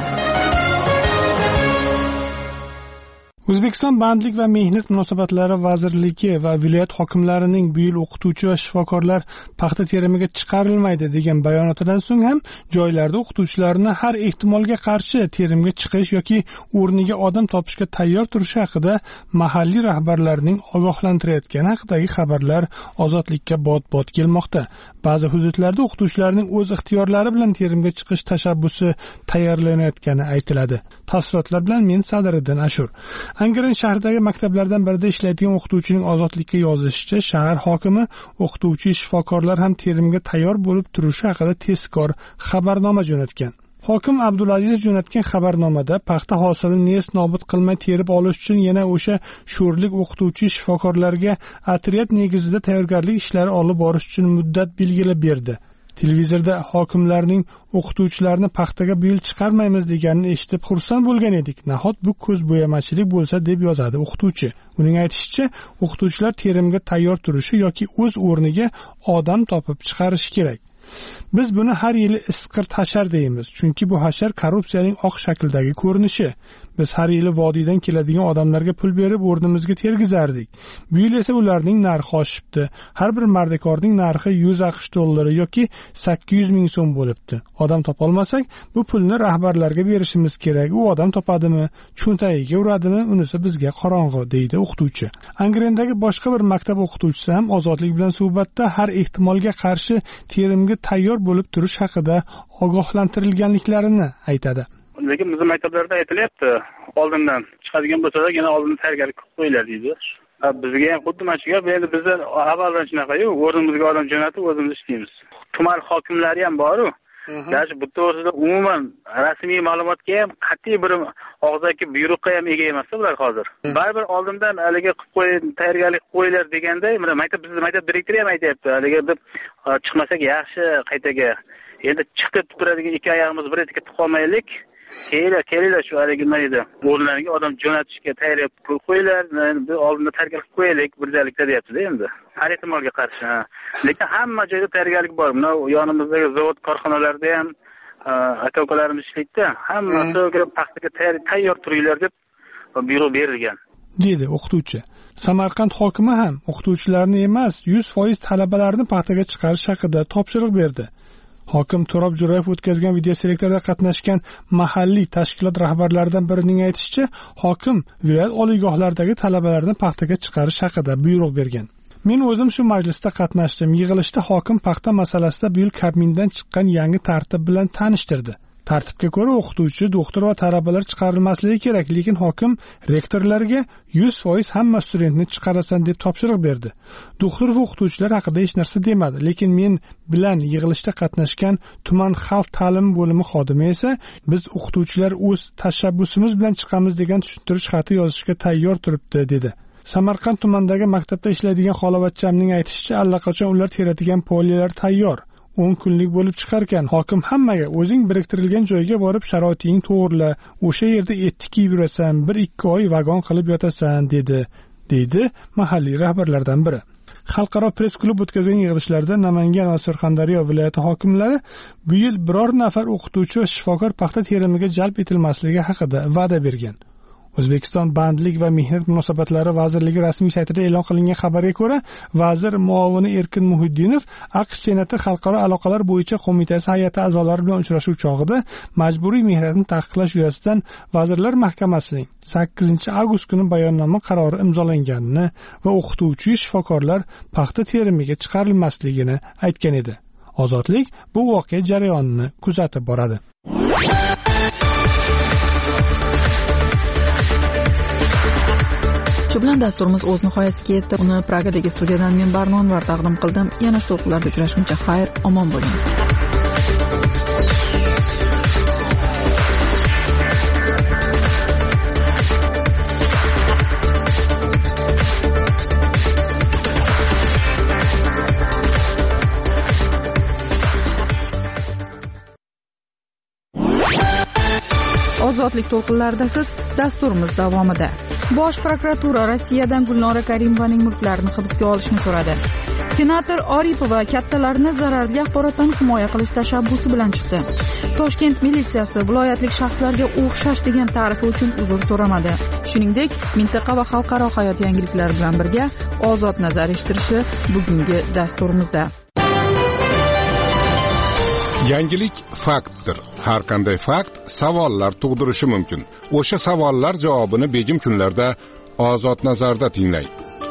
O'zbekiston Bandlik va mehnat munosabatlari vazirligi va viloyat hokimlarining bu yil o'qituvchi va shifokorlar paxta terimiga chiqarilmaydi degan bayonotidan so'ng ham joylarda o'qituvchilarni har ehtimolga qarshi terimga chiqish yoki o'rniga odam topishga tayyor turishi haqida mahalliy rahbarlarning ogohlantirayotgani haqidagi xabarlar ozodlikka bot-bot kelmoqda. Ba'zi hududlarda o'qituvchilarning o'z ixtiyorlari bilan terimga chiqish tashabbusi tayyorlanayotgani aytiladi. Tafsilotlar bilan men Sadiriddin Ashur. Angaran shahridagi maktablardan birida ishlaydigan o'qituvchining ozodlikka yozishicha, shahar hokimi o'qituvchi shifokorlar ham terimga tayyor bo'lib turishi haqida tezkor xabarnoma jo'natgan. Hokim Abdulaziz jo'natgan xabarnomada paxta hosilini nest nobud qilmay terib olish uchun yana o'sha sho'rlik o'qituvchi shifokorlarga otryad negizida tayyorgarlik ishlari olib borish uchun muddat belgilab berdi. Televizorda hokimlarning o'qituvchilarni paxtaga bu yil chiqarmaymiz deganini eshitib xursand bo'lgan edik. Nahot bu ko'zbo'yamachilik bo'lsa deb yozadi o'qituvchi. Uning aytishicha, o'qituvchilar terimga tayyor turishi yoki o'z o'rniga odam topib chiqarishi kerak. Biz buni har yili isqir hashar deymiz, chunki bu hashar korrupsiyaning oq shakldagi ko'rinishi. Biz har yili vodiydan keladigan odamlarga pul berib o'rnimizga tergizardik. Bu yil esa ularning narxi oshibdi. Har bir mardikorning narxi yuz aqsh dollari yoki sakkiz yuz ming so'm bo'libdi. Odam topolmasak, bu pulni rahbarlarga berishimiz kerak. U odam topadimi, cho'ntagiga uradimi, unisi bizga qorong'u, deydi o'qituvchi. Angrendagi boshqa bir maktab o'qituvchisi ham Ozodlik bilan suhbatda har ehtimolga qarshi terimga tayyor bo'lib turish haqida ogohlantirilganliklarini aytadi. Lekin bizning maktablarda aytilyapti, oldindan chiqadigan bo'lsa-da, yana oldindan tayyorgarlik qilib qo'yinglar deydi. Bizga ham xuddi mana shu gap, endi bizda avvaldan shunaqa-yu, o'zimizga odam jo'natib o'zimiz ishlaymiz. Tuman hokimlari ham bor-ku. Yaxshi, bu to'g'risida umuman rasmiy ma'lumotga ham qat'iy bir og'zaki buyruqqa ham ega emas ular hozir. Baribir oldindan haliga qilib qo'ying, tayyorgarlik qo'yinglar deganda, mana maktab bizning maktab direktori ham aytayapti, haliga deb chiqmasak yaxshi qaytaga. Endi chiqib turadigan ikki oyog'imiz bir etikka qolmaylik. Kelinglar, kelinglar shu haligi nima edi? O'rnlariga odam jo'natishga tayyor qilib qo'yinglar, oldinda tayyorgarlik qo'yaylik birgalikda deyapti-da endi. Har ehtimolga qarshi. Lekin hamma joyda tayyorgarlik bor. Mana yonimizdagi zavod, korxonalarda ham aka-ukalarimiz ishlaydi-da. Hammasiga paxtaga tayyor turinglar deb buyruq berilgan, dedi o'qituvchi. Samarqand hokimi ham o'qituvchilarni emas, yuz foiz talabalarni paxtaga chiqarish haqida topshiriq berdi. Hokim To'rob Jo'rayev o'tkazgan videoselektorda qatnashgan mahalliy tashkilot rahbarlaridan birining aytishicha, hokim viloyat oliygohlaridagi talabalarni paxtaga chiqarish haqida buyruq bergan. Men o'zim shu majlisda qatnashdim. Yig'ilishda hokim paxta masalasida bu yil Kabmindan chiqqan yangi tartib bilan tanishtirdi. Tartibga ko'ra o'qituvchi, doktor va talabalar chiqarilmasligi kerak, lekin hokim rektorlarga yuz foiz hamma studentni chiqarasan deb topshiriq berdi. Doktor va o'qituvchilar haqida hech narsa demadi, lekin men bilan yig'ilishda qatnashgan tuman xalq ta'limi bo'limi xodimi esa biz o'qituvchilar o'z tashabbusimiz bilan chiqamiz degan tushuntirish xati yozishga tayyor turibdi, dedi. Samarqand tumanidagi maktabda ishlaydigan xolovatchamning aytishicha, allaqachon ular teradigan poliyalar tayyor. o'n kunlik bo'lib chiqarkan, hokim hammaga o'zing biriktirilgan joyga borib sharoiting to'g'rila, o'sha yerda etni kiyib yurasan, bir ikki oy vagon qilib yotasan, dedi, deydi mahalliy rahbarlardan biri. Xalqaro press klub o'tkazgan yig'ilishlarda Namangan va Surxondaryo viloyati hokimlari bu yil biror nafar o'qituvchi va shifokor paxta terimiga jalb etilmasligi haqida va'da bergan. O'zbekiston Bandlik va mehnat munosabatlari vazirligi rasmiy saytida e'lon qilingan xabarga ko'ra, vazir muovini Erkin Muhiddinov AQSh Senati xalqaro aloqalar bo'yicha qo'mitasi hay'ati a'zolari bilan uchrashuv chog'ida majburiy mehnatni taqiqlash yuzasidan Vazirlar Mahkamasining sakkizinchi avgust kuni bayonnoma qarori imzolanganini va o'qituvchi shifokorlar paxta terimiga chiqarilmasligini aytgan edi. Ozodlik bu voqea jarayonini kuzatib boradi. Shu bilan dasturimiz o'z nihoyasiga yetdi. Uni Pragadagi studiyadan men Barnon var taqdim qildim. Yana shu to'qqilarda uchrashguncha xayr, omon bo'ling. ozodlik to'lqinlarida siz dasturimiz davomida. Bosh prokuratura Rossiyadan Gulnora Karimovaning mulklarini hibsga olishni so'radi. Senator Oripova kattalarni zararli axborotdan himoya qilish tashabbusi bilan chiqdi. Toshkent militsiyasi viloyatlik shaxslarga o'xshash degan ta'rifi uchun uzr so'ramadi. Shuningdek, mintaqa va xalqaro hayot yangiliklari bilan birga ozod nazar eshittirishi bugungi dasturimizda. Yangilik faktdir. Har qanday fakt savollar tug'dirishi mumkin. O'sha savollar javobini begim kunlarda ozod nazarda tinglang.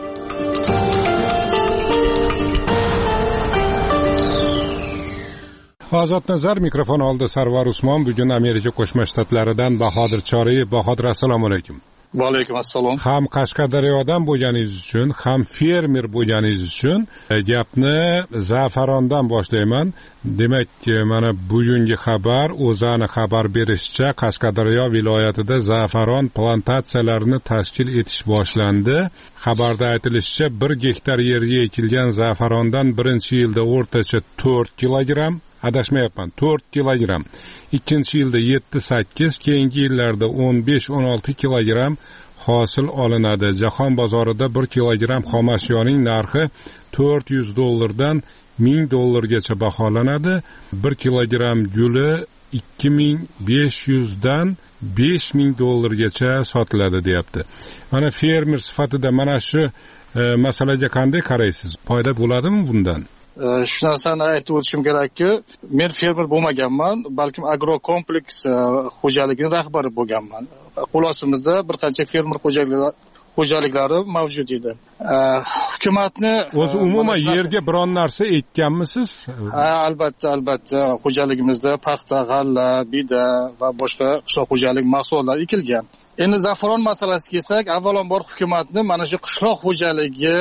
Ozod nazar mikrofon oldi Sarvar Usmon. Bugun Amerika Qo'shma Shtatlaridan Bahodir Choriyev. Bahodir, assalomu alaykum. Va alaykum assalom. Ham Qashqadaryodan bo'lganingiz uchun, ham fermer bo'lganingiz uchun gapni za'farondan boshlayman. Demak, mana bugungi xabar, o'zani xabar berishicha, Qashqadaryo viloyatida za'faron plantatsiyalarini tashkil etish boshlandi. Xabarda aytilishicha, bir gektar yerga ekilgan za'farondan birinchi yilda o'rtacha to'rt kilogramm, adashmayapman, to'rt kilogramm, ikkinchi yilda yetti sakkiz, keyingi yillarda o'n besh o'n olti kilogramm hosil olinadi. Jahon bozorida bir kilogramm xomashyoning narxi to'rt yuz dollardan ming dollargacha baholanadi. bir kilogramm guli ikki ming besh yuz dan besh ming dollargacha sotiladi deyapti. Mana fermer sifatida mana shu e, masalaga qanday qaraysiz? Foyda bo'ladimi bundan? Shu narsani aytib o'tishim kerakki, men fermer bo'lmaganman, balkim agrokompleks xo'jaligining rahbari bo'lganman. Qulosimizda bir qancha fermer xo'jaliklari mavjud edi. Hukumatni o'zi umuman yerga biron narsa ekkanmisiz? Ha, albatta, albatta. Xo'jaligimizda paxta, g'alla, bida va boshqa qishloq xo'jalik mahsulotlari ekilgan. Endi za'faron masalasiga kelsak, avvalambor hukumatni mana shu qishloq xo'jaligi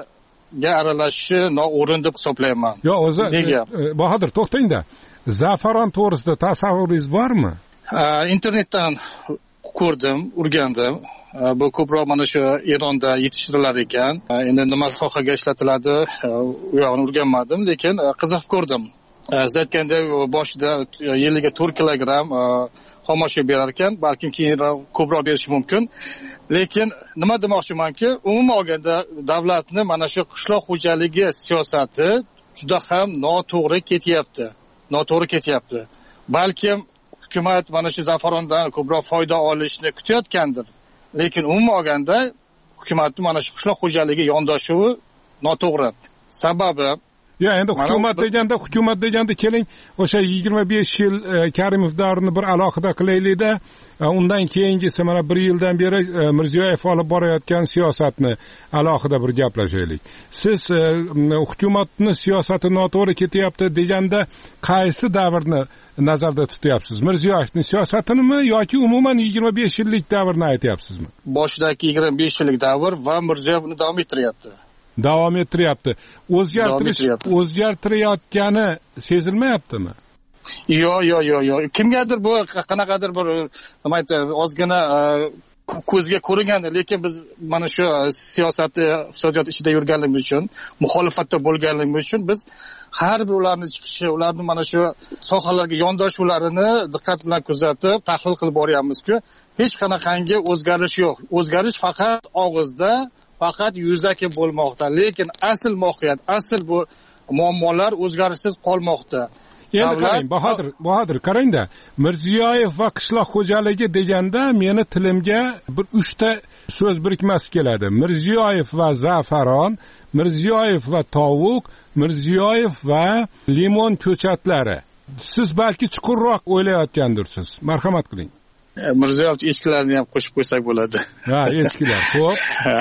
ga aralashishi noo'rin deb hisoblayman. Yo, o'zi nega? Bahodir, to'xtangda. Za'faron to'g'risida tasavvuringiz bormi? Internetdan ko'rdim, o'rgandim. Bu ko'proq mana shu Eronda yetishtirilar ekan. Endi nima sohaga ishlatiladi, u yo'g'ini o'rganmadim, lekin qiziqib ko'rdim. Siz aytgandek, boshida yiliga to'rt kilogramm xomashyo berar ekan, balkim keyinroq ko'proq berishi mumkin. Lekin nima demoqchimanki, umuman olganda davlatni mana shu qishloq xo'jaligi siyosati juda ham noto'g'ri ketyapti. Noto'g'ri ketyapti. Balkim hukumat mana shu za'farondan ko'proq foyda olishni kutayotgandir. Lekin umuman olganda hukumatning mana shu qishloq xo'jaligi yondashuvi noto'g'ri. Sababi Ya endi hukumat deganda, hukumat deganda keling, o'sha yigirma besh yil Karimov davrini bir alohida qilaylik-da, undan keyingisi mana bir yildan beri Mirziyoyev olib borayotgan siyosatni alohida bir gaplashaylik. Siz hukumatning siyosati noto'g'ri ketyapti deganda qaysi davrni nazarda tutyapsiz? Mirziyoyevning siyosatinimi yoki umuman yigirma besh yillik davrni aytyapsizmi? Boshidagi yigirma besh yillik davr va Mirziyoyevni davom ettiryapti. davom ettiryapti. O'zgartirish o'zgartirayotgani sezilmayaptimi? Yo'q, yo'q, yo'q, yo'q. Kimgadir bu qanaqadir bir nima aytadi, ozgina ko'zga ko'ringandi, lekin biz mana shu siyosatni, iqtisodiyot ichida yurganligimiz uchun, muxolifatda bo'lganligimiz uchun biz har bir ularni chiqishi, ularni mana shu sohalarga yondashuvlarini diqqat bilan kuzatib, tahlil qilib boryapmiz-ku, hech qanaqangi o'zgarish yo'q. O'zgarish faqat og'izda, faqat yuzaki bo'lmoqda, lekin asl mohiyat, asl bu muammolar o'zgarishsiz qolmoqda. Endi qarang, Bahodir, Bahodir qarangda, Mirziyoyev va qishloq xo'jaligi deganda meni tilimga bir uchta so'z birikmasi keladi. Mirziyoyev va za'faron, Mirziyoyev va tovuq, Mirziyoyev va limon ko'chatlari. Siz balki chuqurroq o'ylayotgandirsiz. Marhamat qiling. Mirziyoyev echkilarni ham qo'shib qo'ysak bo'ladi. Ha, echkilar. Xo'p.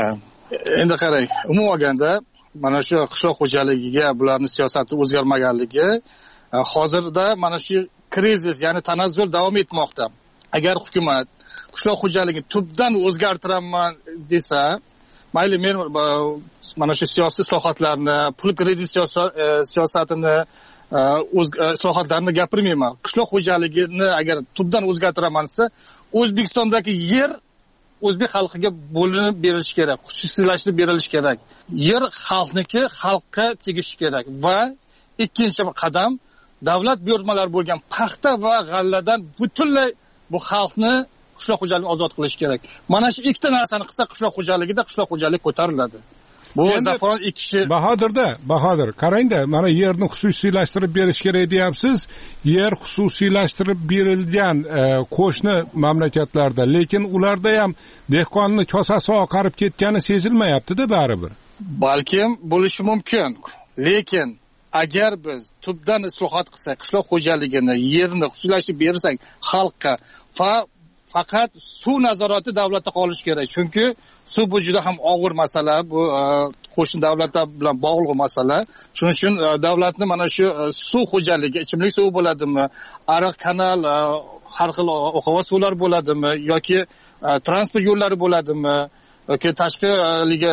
Endi qarang, umuman olganda mana shu qishloq xo'jaligiga bularning siyosati o'zgarmaganligi, hozirda mana shu krizis, ya'ni tanazzul davom etmoqda. Agar hukumat qishloq xo'jaligini tubdan o'zgartiraman desa, mayli men mana shu siyosiy islohotlarni, pul kredit siyosatini, o'z islohotlarini gapirmayman. Qishloq xo'jaligini agar tubdan o'zgartiraman desa, O'zbekistondagi yer o'zbek xalqiga bo'linib berilishi kerak, xususiylashtirib berilishi kerak. Yer xalqniki, xalqqa tegishi kerak va ikkinchi qadam davlat buyurtmalari bo'lgan paxta va g'alladan butunlay bu xalqni qishloq xo'jaligini ozod qilish kerak. Mana shu ikkita narsani qilsa qishloq xo'jaligida qishloq xo'jalik ko'tariladi. Bu Zafaron ikki kishi Bahodirda, Bahodir, qarangda, mana yerni xususiylashtirib berish kerak deyapsiz. Yer xususiylashtirib berilgan e, qo'shni mamlakatlarda, lekin ularda ham dehqonni kosasi oqarib ketgani sezilmayapti-da baribir. Balkim bo'lishi mumkin. Lekin agar biz tubdan islohot qilsak, qishloq xo'jaligini, yerni xususiylashtirib bersak xalqqa va faqat suv nazorati davlatda qolishi kerak. Chunki suv bu juda ham og'ir masala, bu qo'shni davlatlar bilan bog'liq masala. Shuning uchun davlatni mana shu suv xo'jaligi, ichimlik suvi bo'ladimi, ariq, kanal, har xil oqova suvlar bo'ladimi yoki transport yo'llari bo'ladimi yoki tashqi liga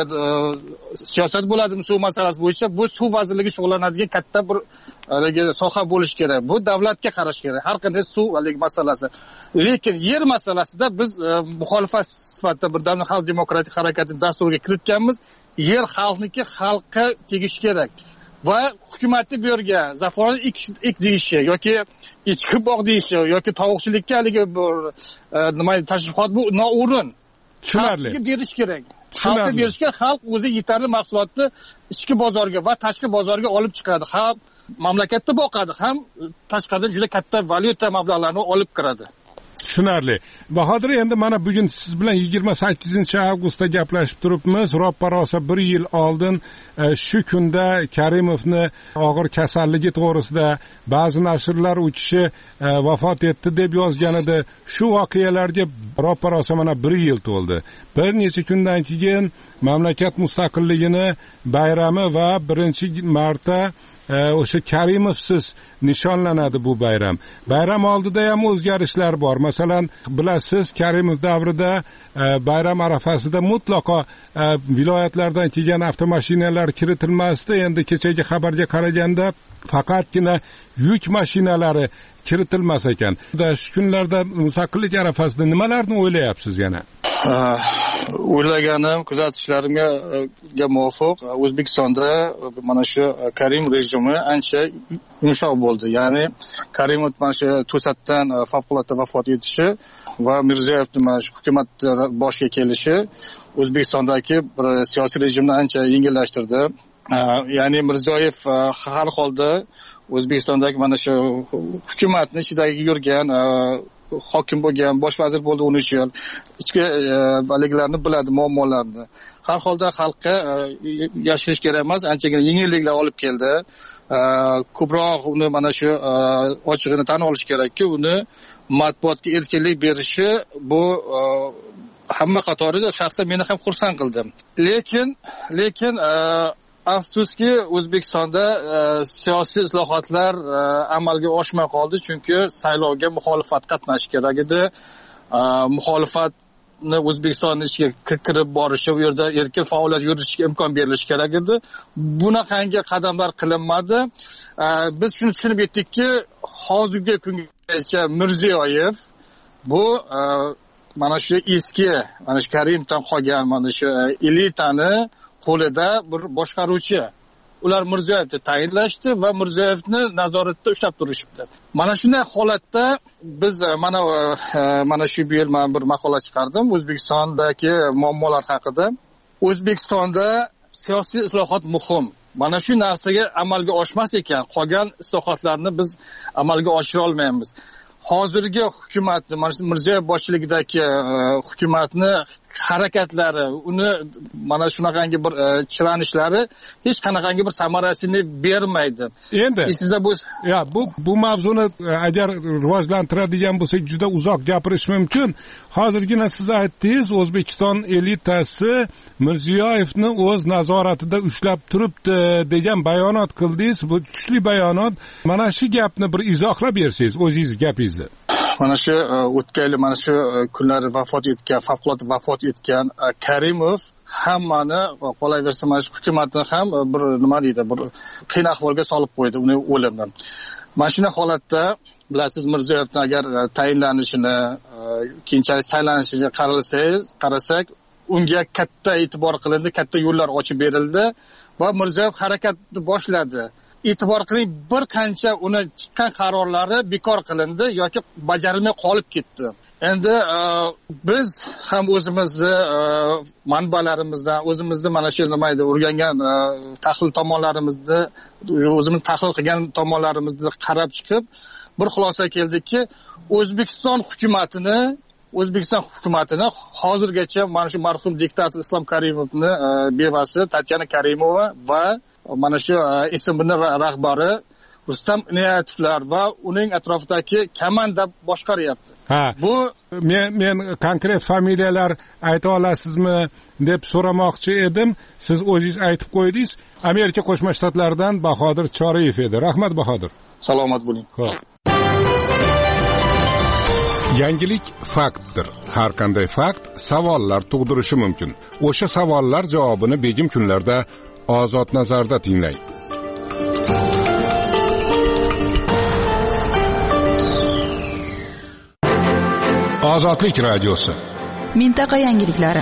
siyosat bo'ladimi suv masalasi bo'yicha, bu suv vazirligi shug'ullanadigan katta bir soha bo'lishi kerak. Bu davlatga qarash kerak har qanday suv masalasi. Lekin yer masalasida biz muxolifat sifatida bir davlat xalq demokratik harakatining dasturiga kiritganmiz. Yer xalqniki, xalqqa tegishi kerak. Va hukumatni bu yerga Zafaron ik deyishi yoki ichki bog' deyishi yoki tovuqchilikka haligi nima tashrifot bu noo'rin. Tushunarli. Xalqqa berish kerak. Xalqqa berish kerak, xalq o'zi yetarli mahsulotni ichki bozorga va tashqi bozorga olib chiqadi. Ham mamlakatda boqadi, ham tashqaridan juda katta valyuta mablag'larini olib kiradi. Tushunarli. Bahodir, endi mana bugun siz bilan yigirma sakkizinchi avgustda gaplashib turibmiz. Roppa-rosa bir yil oldin shu kunda Karimovni og'ir kasalligi to'g'risida ba'zi nashrlar u kishi vafot etdi deb yozgan edi. Shu voqealarga roppa-rosa mana bir yil to'ldi. Bir necha kundan keyin mamlakat mustaqilligini bayrami va birinchi marta o'sha Karimovsiz nishonlanadi bu bayram. Bayram oldida ham o'zgarishlar bor. Masalan, bilasiz, Karimov davrida bayram arafasida mutlaqo viloyatlardan kelgan avtomashinalar kiritilmasdi. Endi kechagi xabarga qaraganda faqatgina yuk mashinalari kiritilmas ekan. Shu kunlarda mustaqillik arafasida nimalarni o'ylayapsiz yana? O'ylaganim, kuzatishlarimga muvofiq O'zbekistonda mana shu Karim rejimi ancha yumshoq bo'ldi. Ya'ni Karimov mana shu to'satdan favqulodda vafot etishi va Mirziyoyevning mana shu hukumat boshga kelishi O'zbekistondagi bir siyosiy rejimni ancha yengillashtirdi. Ya'ni Mirziyoyev har holda O'zbekistondagi mana shu hukumatning ichidagi yurgan, hokim bo'lgan, bosh vazir bo'ldi o'n uch yil. Ichki baliglarni biladi, muammolarni. Har holda xalqqa yashirish kerak emas, anchagina yengilliklar olib keldi. Ko'proq uni mana shu ochig'ini tan olish kerakki, uni matbuotga erkinlik berishi bu hamma qatorida shaxsan meni ham xursand qildi. Lekin lekin afsuski O'zbekistonda siyosiy islohotlar amalga oshmay qoldi, chunki saylovga muxolifat qatnashishi kerak edi. Muxolifatni O'zbekistonning ichiga kirib borishi, u yerda erkin faoliyat yurishiga imkon berilishi kerak edi. Bunaqangi qadamlar qilinmadi. Biz shuni tushunib yetdikki, hozirgi kungacha Mirziyoyev bu mana shu eski, mana shu Karimovdan qolgan mana shu elitani qo'lida bir boshqaruvchi. Ular Mirziyoyevni tayinlashdi va Mirziyoyevni nazoratda ushlab turishibdi. Mana shunday holatda biz mana mana shu yil men bir maqola chiqardim O'zbekistondagi muammolar haqida. O'zbekistonda siyosiy islohot muhim. Mana shu narsaga amalga oshmas ekan, qolgan islohotlarni biz amalga oshira olmaymiz. Hozirgi hukumatni, Mirziyoyev boshchiligidagi hukumatni harakatlari, uni mana shunaqangi bir chiranishlari hech qanaqangi bir samarasini bermaydi. Endi sizda bu ya bu bu mavzuni agar rivojlantiradigan bo'lsak juda uzoq gapirish mumkin. Hozirgina siz aytdingiz, O'zbekiston elitasi Mirziyoyevni o'z nazoratida ushlab turibdi degan bayonot qildingiz. Bu kuchli bayonot. Mana shu gapni bir izohlab bersangiz, o'zingiz gapingizni. Mana shu o'tgan mana shu kunlari vafot etgan, favqulodda vafot etgan Karimov hammani qolaversa mana shu hukumatni ham bir nima deydi, bir qiyin ahvolga solib qo'ydi uni o'limidan. Mana shunday holatda bilasiz, Mirziyoyevning agar tayinlanishini, keyinchalik saylanishiga qaralsangiz, qarasak, unga katta e'tibor qilindi, katta yo'llar ochib berildi va Mirziyoyev harakatni boshladi. E'tibor qiling, bir qancha uni chiqqan qarorlari bekor qilindi yoki bajarilmay qolib ketdi. endi biz ham o'zimizni manbalarimizdan o'zimizni mana shu nima edi o'rgangan tahlil tomonlarimizni o'zimiz tahlil qilgan tomonlarimizni qarab chiqib bir xulosa keldikki, O'zbekiston hukumatini O'zbekiston hukumatini hozirgacha mana shu marhum diktator Islom Karimovning bevasi Tatyana Karimova va mana shu I S Mning rahbari Rustam Inoyatovlar va uning atrofidagi komanda boshqaryapti. Ha. Bu men men konkret familiyalar ayta olasizmi deb so'ramoqchi edim. Siz o'zingiz aytib qo'ydingiz. Amerika Qo'shma Shtatlaridan Bahodir Choriyev edi. Rahmat Bahodir. Salomat bo'ling. Xo'p. Yangilik faktdir. Har qanday fakt savollar tug'dirishi mumkin. O'sha savollar javobini begim kunlarda Ozod nazarda tinglang. Ozodlik radiosi. Mintaqa yangiliklari.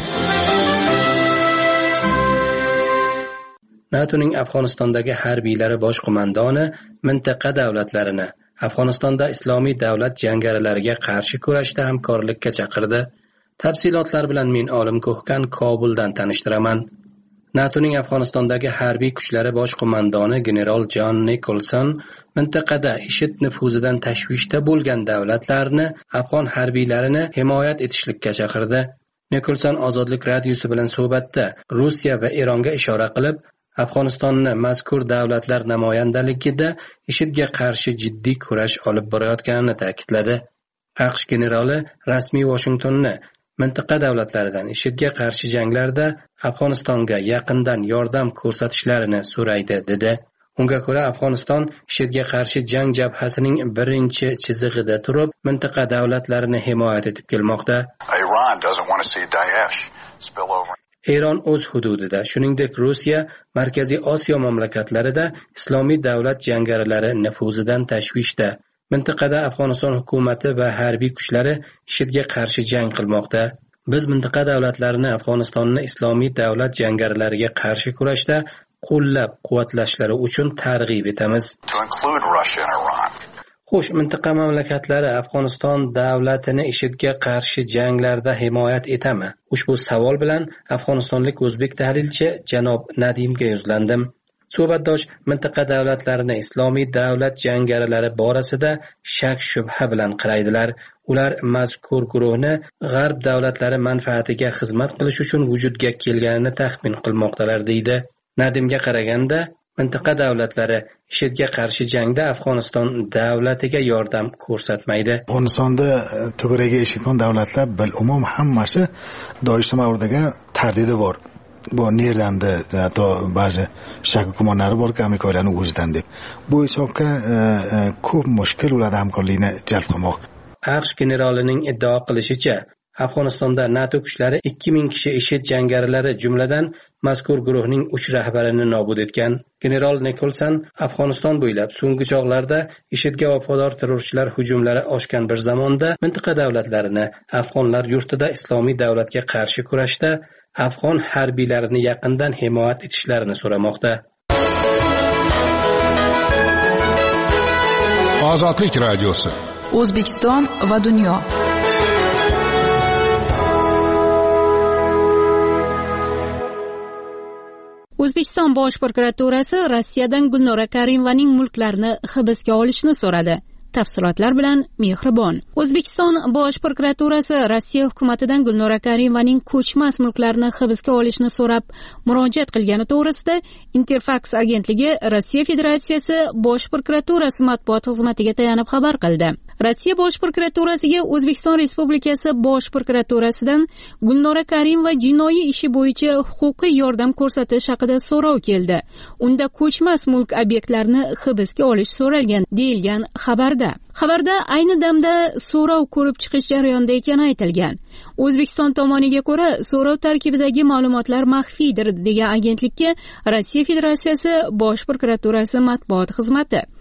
NATOning Afg'onistondagi harbiylari bosh qo'mondoni mintaqa davlatlarini Afg'onistonda islomiy davlat jangarilariga qarshi kurashda hamkorlikka chaqirdi. Tafsilotlar bilan men Olim Ko'hkan Kobuldan tanishtiraman. NATOning Afg'onistondagi harbiy kuchlari bosh qo'mondoni general John Nicholson mintaqada IShID nufuzidan tashvishda bo'lgan davlatlarni afg'on harbiylarini himoyat etishlikka chaqirdi. Nicholson Ozodlik radiosi bilan suhbatda Rossiya va Eronga ishora qilib, Afg'onistonni mazkur davlatlar namoyandaligida IShIDga qarshi jiddiy kurash olib borayotganini ta'kidladi. AQSh generali rasmiy Washingtonni mintaqa davlatlaridan IShIDga qarshi janglarda Afg'onistonga yaqindan yordam ko'rsatishlarini so'raydi dedi. Unga ko'ra Afg'oniston IShIDga qarshi jang jabhasining birinchi chizig'ida turib, mintaqa davlatlarini himoyat etib kelmoqda. Eron o'z hududida, shuningdek Rossiya, Markaziy Osiyo mamlakatlarida islomiy davlat jangarilari nufuzidan tashvishda. Mintaqada Afg'oniston hukumati va harbiy kuchlari IShIDga qarshi jang qilmoqda. Biz mintaqa davlatlarini Afg'onistonni islomiy davlat jangarilariga qarshi kurashda qo'llab-quvvatlashlari uchun targ'ib etamiz. Xo'sh, mintaqa mamlakatlari Afg'oniston davlatini IShIDga qarshi janglarda himoyat etami? Ushbu savol bilan afg'onistonlik o'zbek tahlilchi janob Nadimga yuzlandim. Suhbatdosh mintaqa davlatlarini islomiy davlat jangarilari borasida shak shubha bilan qaraydilar. Ular mazkur guruhni g'arb davlatlari manfaatiga xizmat qilish uchun vujudga kelganini taxmin qilmoqdalar deydi. Nadimga qaraganda mintaqa davlatlari IShIDga qarshi jangda Afg'oniston davlatiga yordam ko'rsatmaydi. Afg'onistonda tug'raga IShID davlatlar bil umum hammasi Doish tomoniga tardidi bor. Bu nerdan-da hatto ba'zi shak gumonlari borki, Amerikaliklarning o'zidan deb. Bu hisobga ko'p mushkul ularda hamkorlikni jalb qilmoq. AQSh generalining iddao qilishicha, Afg'onistonda NATO kuchlari ikki ming kishi IShID jangarilari jumladan mazkur guruhning uch rahbarini nobud etgan. General Nicholson Afg'oniston bo'ylab so'nggi chog'larda IShIDga vafodor terrorchilar hujumlari oshgan bir zamonda mintaqa davlatlarini afg'onlar yurtida islomiy davlatga qarshi kurashda afg'on harbiylarini yaqindan himoyat etishlarini so'ramoqda. Ozodlik radiosi. O'zbekiston va dunyo. O'zbekiston bosh prokuraturasi Rossiyadan Gulnora Karimovaning mulklarini hibsga olishni so'radi. Tafsilotlar bilan Mehribon. O'zbekiston bosh prokuraturasi Rossiya hukumatidan Gulnora Karimovaning ko'chmas mulklarini hibsga olishni so'rab murojaat qilgani to'g'risida Interfax agentligi Rossiya Federatsiyasi bosh prokuraturasi matbuot xizmatiga tayanib xabar qildi. Rossiya bosh prokuraturasiga O'zbekiston Respublikasi bosh prokuraturasidan Gulnora Karimova jinoiy ishi bo'yicha huquqiy yordam ko'rsatish haqida so'rov keldi. Unda ko'chmas mulk obyektlarini hibsga olish so'ralgan, deyilgan xabarda. Xabarda ayni damda so'rov ko'rib chiqish jarayonida ekani aytilgan. O'zbekiston tomoniga ko'ra, so'rov tarkibidagi ma'lumotlar maxfiydir degan agentlikka Rossiya Federatsiyasi bosh prokuraturasi matbuot xizmati.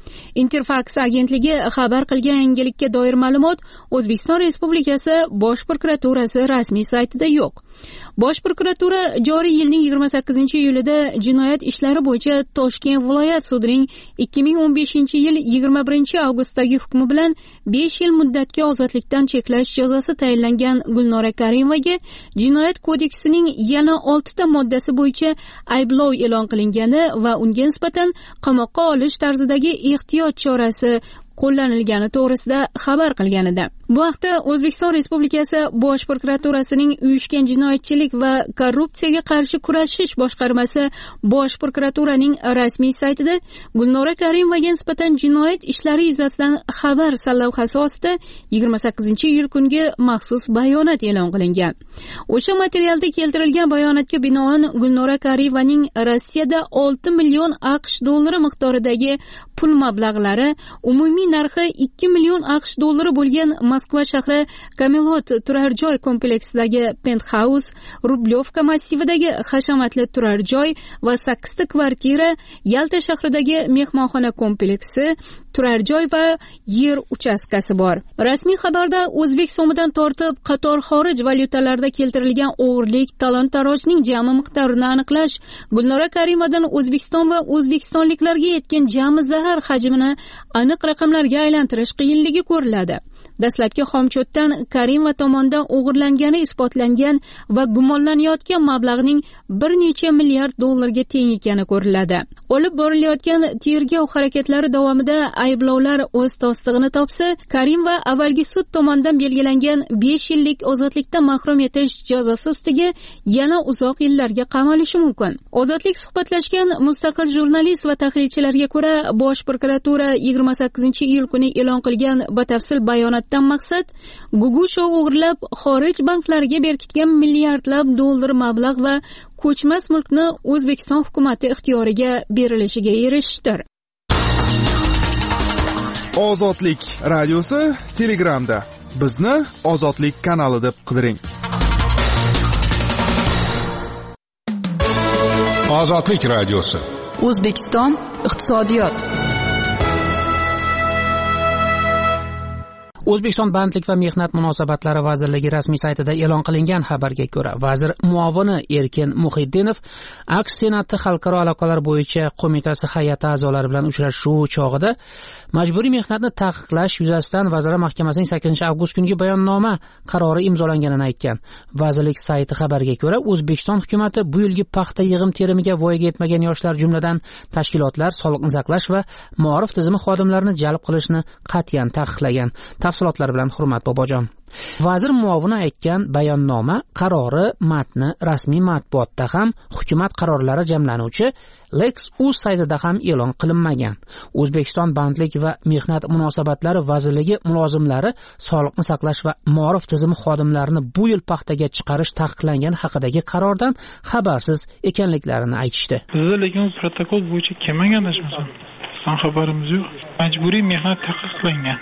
Interfax agentligi xabar qilgan yangilikka doir ma'lumot O'zbekiston Respublikasi Bosh prokuraturasi rasmiy saytida yo'q. Bosh prokuratura joriy yilning yigirma sakkizinchi iyulida jinoyat ishlari bo'yicha Toshkent viloyat sudining ikki ming o'n beshinchi yil yigirma birinchi avgustdagi hukmi bilan besh yil muddatga ozodlikdan cheklash jazosi tayinlangan Gulnora Karimovaga Jinoyat kodeksining yana oltita moddasi bo'yicha ayblov e'lon qilingani va unga nisbatan qamoqqa olish tarzidagi ehtiyot chorasi qo'llanilgani to'g'risida xabar qilgan edi. Bu haqda O'zbekiston Respublikasi Bosh prokuraturasining uyushgan jinoyatchilik va korrupsiyaga qarshi kurashish boshqarmasi Bosh prokuraturaning rasmiy saytida Gulnora Karimovaga nisbatan jinoyat ishlari yuzasidan xabar sarlavhasi ostida yigirma sakkizinchi iyul kungi maxsus bayonot e'lon qilingan. O'sha materialda keltirilgan bayonotga binoan Gulnora Karimovaning Rossiyada olti million AQSh dollari miqdoridagi pul mablag'lari umumiy narxi ikki million AQSh dollari bo'lgan Moskva shahri Kamelot turar joy kompleksidagi penthouse, Rublyovka massividagi hashamatli turar joy va sakkizta kvartira, Yalta shahridagi mehmonxona kompleksi, turar joy va yer uchastkasi bor. Rasmiy xabarda o'zbek so'midan tortib qator xorij valyutalarida keltirilgan o'g'irlik, talon-tarojning jami miqdorini aniqlash, Gulnora Karimovadan O'zbekiston va o'zbekistonliklarga yetgan jami zarar hajmini aniq raqamlarga aylantirish qiyinligi ko'riladi. Dastlabki xomchotdan Karimova tomonidan o'g'irlangani isbotlangan va gumonlanayotgan mablag'ning bir necha milliard dollarga teng ekani ko'riladi. Olib borilayotgan tergov harakatlari davomida ayblovlar o'z tasdig'ini topsa, Karimova avvalgi sud tomonidan belgilangan besh yillik ozodlikdan mahrum etish jazosi ustiga yana uzoq yillarga qamalishi mumkin. Ozodlik suhbatlashgan mustaqil jurnalist va tahlilchilarga ko'ra, Bosh prokuratura yigirma sakkizinchi iyul kuni e'lon qilgan batafsil bayonot dan maqsad Gugusho o'g'irlab xorij banklariga berkitgan milliardlab dollar mablag' va ko'chmas mulkni O'zbekiston hukumati ixtiyoriga berilishiga erishishdir. Ozodlik radiosi Telegramda. Bizni Ozodlik kanali deb qidiring. Ozodlik radiosi. O'zbekiston iqtisodiyot. O'zbekiston bandlik va mehnat munosabatlari vazirligi rasmiy saytida e'lon qilingan xabarga ko'ra, vazir muovini Erkin Muhiddinov AQSh Senati xalqaro aloqalar bo'yicha qo'mitasi hay'ati a'zolari bilan uchrashuv chog'ida majburiy mehnatni taqiqlash yuzasidan Vazirlar Mahkamasining sakkizinchi avgust kungi bayonnoma qarori imzolanganini aytgan. Vazirlik sayti xabariga ko'ra, O'zbekiston hukumatı bu yilgi paxta yig'im terimiga voyaga yetmagan yoshlar jumladan tashkilotlar, sog'liqni saqlash va ma'rif tizimi xodimlarini jalb qilishni qat'iyan taqiqlagan. Tafsilotlar bilan Hurmat Bobojon. Vazir muovini aytgan bayonnoma qarori matni rasmiy matbuotda ham, hukumat qarorlari jamlanuvchi Lex.uz saytida ham e'lon qilinmagan. O'zbekiston bandlik va mehnat munosabatlari vazirligi mulozimlari sog'liqni saqlash va ma'rif tizimi xodimlarini bu yil paxtaga chiqarish taqiqlangan haqidagi qarordan xabarsiz ekanliklarini aytishdi. Bizda lekin protokol bo'yicha kelmagan adashmasam. Bizning xabarimiz yo'q. Majburiy mehnat taqiqlangan.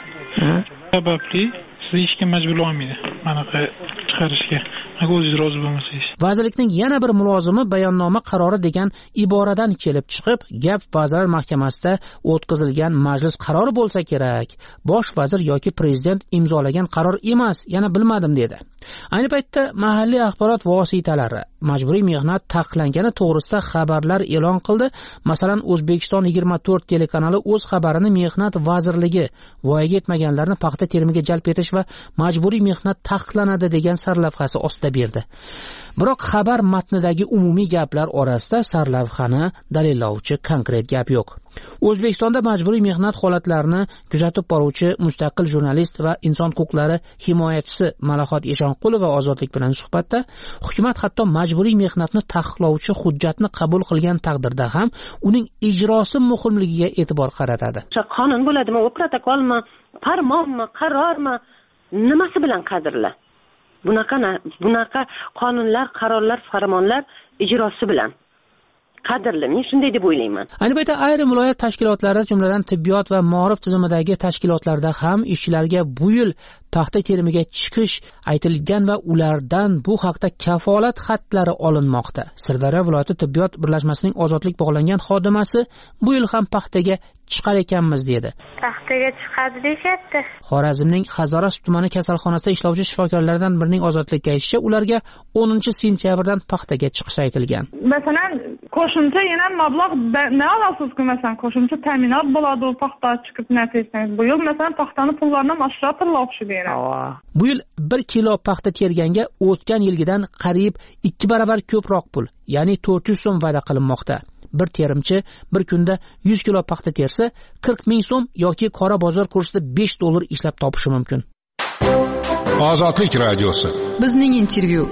Sababli sizni ishga majburlamaydi. Mana chiqarishga. Agar o'zingiz rozi bo'lmasangiz. Vazirlikning yana bir mulozimi bayonnoma qarori degan iboradan kelib chiqib, gap Vazirlar Mahkamasida o'tkazilgan majlis qarori bo'lsa kerak. Bosh vazir yoki prezident imzolagan qaror emas, yana bilmadim dedi. Ayni paytda mahalliy axborot vositalari majburiy mehnat taqiqlangani to'g'risida xabarlar e'lon qildi. Masalan, O'zbekiston yigirma to'rt telekanali o'z xabarini Mehnat vazirligi voyaga yetmaganlarni paxta terimiga jalb etish va majburiy mehnat taqiqlanadi degan sarlavhasi ostida berdi. Biroq xabar matnidagi umumiy gaplar orasida sarlavhani dalillovchi konkret gap yo'q. O'zbekistonda majburiy mehnat holatlarini kuzatib boruvchi mustaqil jurnalist va inson huquqlari himoyachisi Malahot Eshonqulova Ozodlik bilan suhbatda hukumat hatto majburiy mehnatni taqiqlovchi hujjatni qabul qilgan taqdirda ham uning ijrosi muhimligiga e'tibor qaratadi. Qonun bo'ladimi, u protokolmi, farmonmi, qarormi, nimasi bilan qadrla? Bunaqa bunaqa qonunlar, qarorlar, farmonlar ijrosi bilan. qadrli, men shunday deb o'ylayman. Ayni paytda ayrim viloyat tashkilotlari, jumladan tibbiyot va ma'rif tizimidagi tashkilotlarda ham ishchilarga bu yil paxta terimiga chiqish aytilgan va ulardan bu haqda kafolat xatlari olinmoqda. Sirdaryo viloyati tibbiyot birlashmasining ozodlik bog'langan xodimasi bu yil ham paxtaga chiqar ekanmiz dedi. Paxtaga chiqadi deyapti. Xorazmning Hazoras tumani kasalxonasida ishlovchi shifokorlardan birining ozodlikka aytishicha, ularga o'ninchi sentyabrdan paxtaga chiqish aytilgan. Masalan, qo'shimcha yana mablag' ne olasiz-ku, masalan, qo'shimcha ta'minot bo'ladi, paxta chiqib natesangiz. Bu yil masalan paxtani pullarini mashratirmoqchi deydi. Bu yil bir kilo paxta terganga o'tgan yilgidan qariyb ikki baravar ko'proq pul, ya'ni to'rt yuz so'm va'da qilinmoqda. Bir terimchi bir kunda yuz kilo paxta tersa qirq ming so'm yoki qora bozor kursida besh dollar ishlab topishi mumkin. Ozodlik radiosi. Bizning intervyu.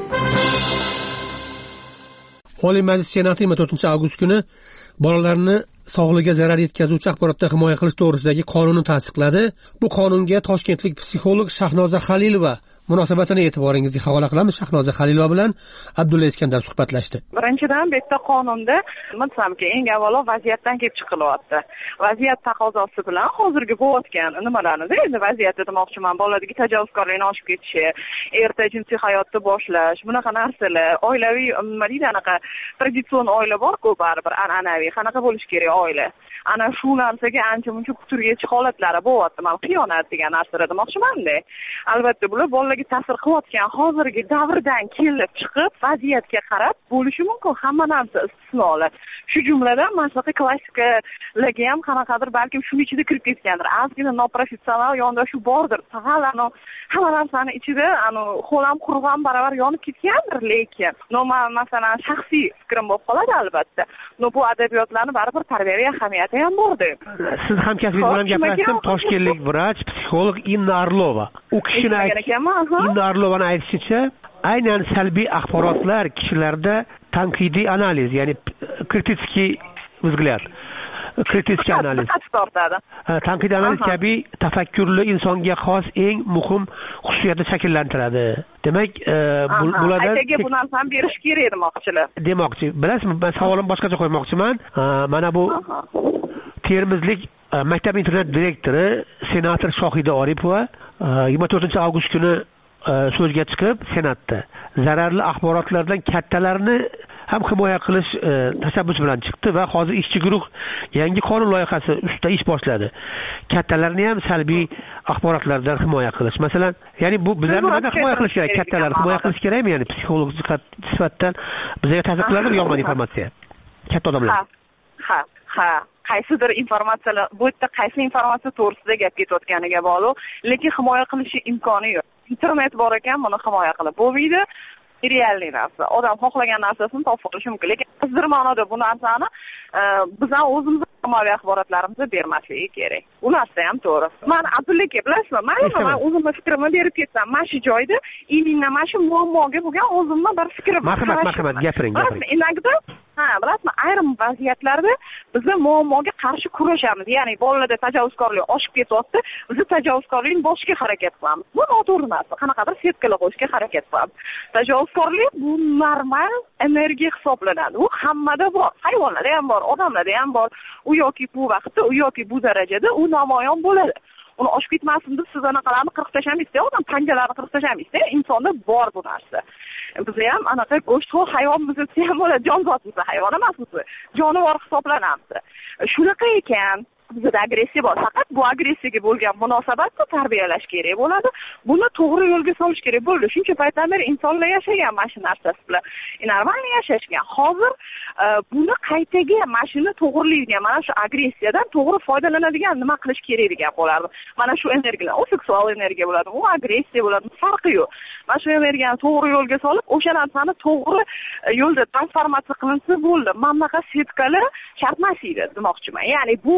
Oliy Majlis Senati yigirma to'rtinchi avgust kuni bolalarni sog'lig'iga zarar yetkazuvchi axborotdan himoya qilish to'g'risidagi qonunni tasdiqladi. Bu qonunga toshkentlik psixolog Shahnoza Xalilova munosabatini e'tiboringizga havola qilamiz. Shahnoza Xalilova bilan Abdulla Iskandar suhbatlashdi. Birinchidan, bu yerda qonunda aytsamki, eng avvalo vaziyatdan kelib chiqilyapti. Vaziyat taqozosi bilan hozirgi bo'layotgan nimalarni endi vaziyatda demoqchiman, bolalardagi tajovuzkorlikni oshib ketishi, erta jinsiy hayotni boshlash, bunaqa narsalar, oilaviy nima deydi, anaqa traditsion oila bor-ku, baribir an'anaviy, qanaqa bo'lish kerak oila. Ana shu narsaga ancha-muncha kuturgachi holatlari bo'lyapti. Men xiyonat degan narsalar demoqchiman-da. Albatta, bular bolalarga ta'sir qilayotgan hozirgi davrdan kelib chiqib, vaziyatga qarab bo'lishi mumkin. Hamma narsa istisnolar. Shu jumladan masalan klassikalarga ham qanaqadir balkim shuning ichida kirib ketgandir. Ozgina noprofessional yondashuv bordir. Tag'alano hamma narsani ichida ani xo'lam qurg'am baravar yonib ketgandir, lekin no masalan shaxsiy fikrim bo'lib qoladi albatta. No bu adabiyotlarni baribir tarbiyaviy ahamiyati ham bordi. Siz hamkasbingiz bilan gaplashdim, toshkentlik vrach, psixolog Inna Arlova. U kishini Inna Arlovani aytishicha, aynan salbiy axborotlar kishilarda tanqidiy analiz, ya'ni kritiskiy взгляд, kritiskiy analiz, tanqidiy analiz kabi tafakkurli insonga xos eng muhim xususiyatni shakllantiradi. Demak, bulardan aytaga bu narsani berish kerak demoqchilar. Demoqchi. Bilasizmi, men savolimni boshqacha qo'ymoqchiman. Mana bu Termizlik maktab internet direktori senator Shohida Oripova yigirma to'rtinchi avgust kuni so'zga chiqib, senatda zararli axborotlardan kattalarni ham himoya qilish tashabbusi bilan chiqdi va hozir ishchi guruh yangi qonun loyihasi ustida ish boshladi. Kattalarni ham salbiy axborotlardan himoya qilish. Masalan, ya'ni bu bizlar nimadan himoya qilish kerak? Kattalarni himoya qilish kerakmi? Ya'ni psixolog sifatdan bizga ta'sir qiladimi yomon informatsiya? Katta odamlar. Ha, ha, ha. Qaysidir informatsiyalar, bu yerda qaysi informatsiya to'g'risida gap ketayotganiga bog'liq, lekin himoya qilish imkoni yo'q. Internet bor ekan, buni himoya qilib bo'lmaydi. Realniy narsa. Odam xohlagan narsasini topib olishi mumkin, lekin bizdir ma'noda bu narsani biz ham o'zimiz ommaviy axborotlarimizni bermasligi kerak. Bu narsa ham to'g'ri. Men Abdullaka bilasizmi? Men men o'zimning fikrimni berib ketsam, mana shu joyda imенно mana shu muammoga bo'lgan o'zimning bir fikrim. Marhamat, marhamat, gapiring, gapiring. Inaqda, ha, bilasizmi, ayrim vaziyatlarda biz muammoga qarshi kurashamiz. Ya'ni bolalarda tajovuzkorlik oshib ketyapti, biz tajovuzkorlikni bosishga harakat qilamiz. Bu noto'g'ri narsa. Qanaqadir setkalar qo'yishga harakat qilamiz. Tajovuzkorlik bu normal energiya hisoblanadi. U hammada bor. Hayvonlarda ham bor, odamlarda ham bor. U yoki bu vaqtda, u yoki bu darajada u namoyon bo'ladi. Uni oshib ketmasin deb siz anaqalarni qirib tashlamaysiz, odam panjalarini qirib tashlamaysiz. Insonda bor bu narsa. Biz ham anaqa go'shtxo'r hayvon bizda ham bo'ladi, jonzot bizda hayvon emas bizda. Jonivor hisoblanamiz. Shunaqa ekan, bizda agressiya bor. Faqat bu agressiyaga bo'lgan munosabatni tarbiyalash kerak bo'ladi. Buni to'g'ri yo'lga solish kerak bo'ldi. Shuncha paytdan beri insonlar yashagan mana shu narsasi bilan. Normal yashashgan. Hozir buni qaytaga mashina to'g'rilaydigan, mana shu agressiyadan to'g'ri foydalanadigan nima qilish kerak degan bo'lardi. Mana shu energiyalar, u seksual energiya bo'ladi, u agressiya bo'ladi, farqi yo'q. Mana shu energiyani to'g'ri yo'lga solib, o'sha narsani to'g'ri yo'lda transformatsiya qilinsa bo'ldi. Mana bunaqa setkalar shart emas edi demoqchiman. Ya'ni bu muammo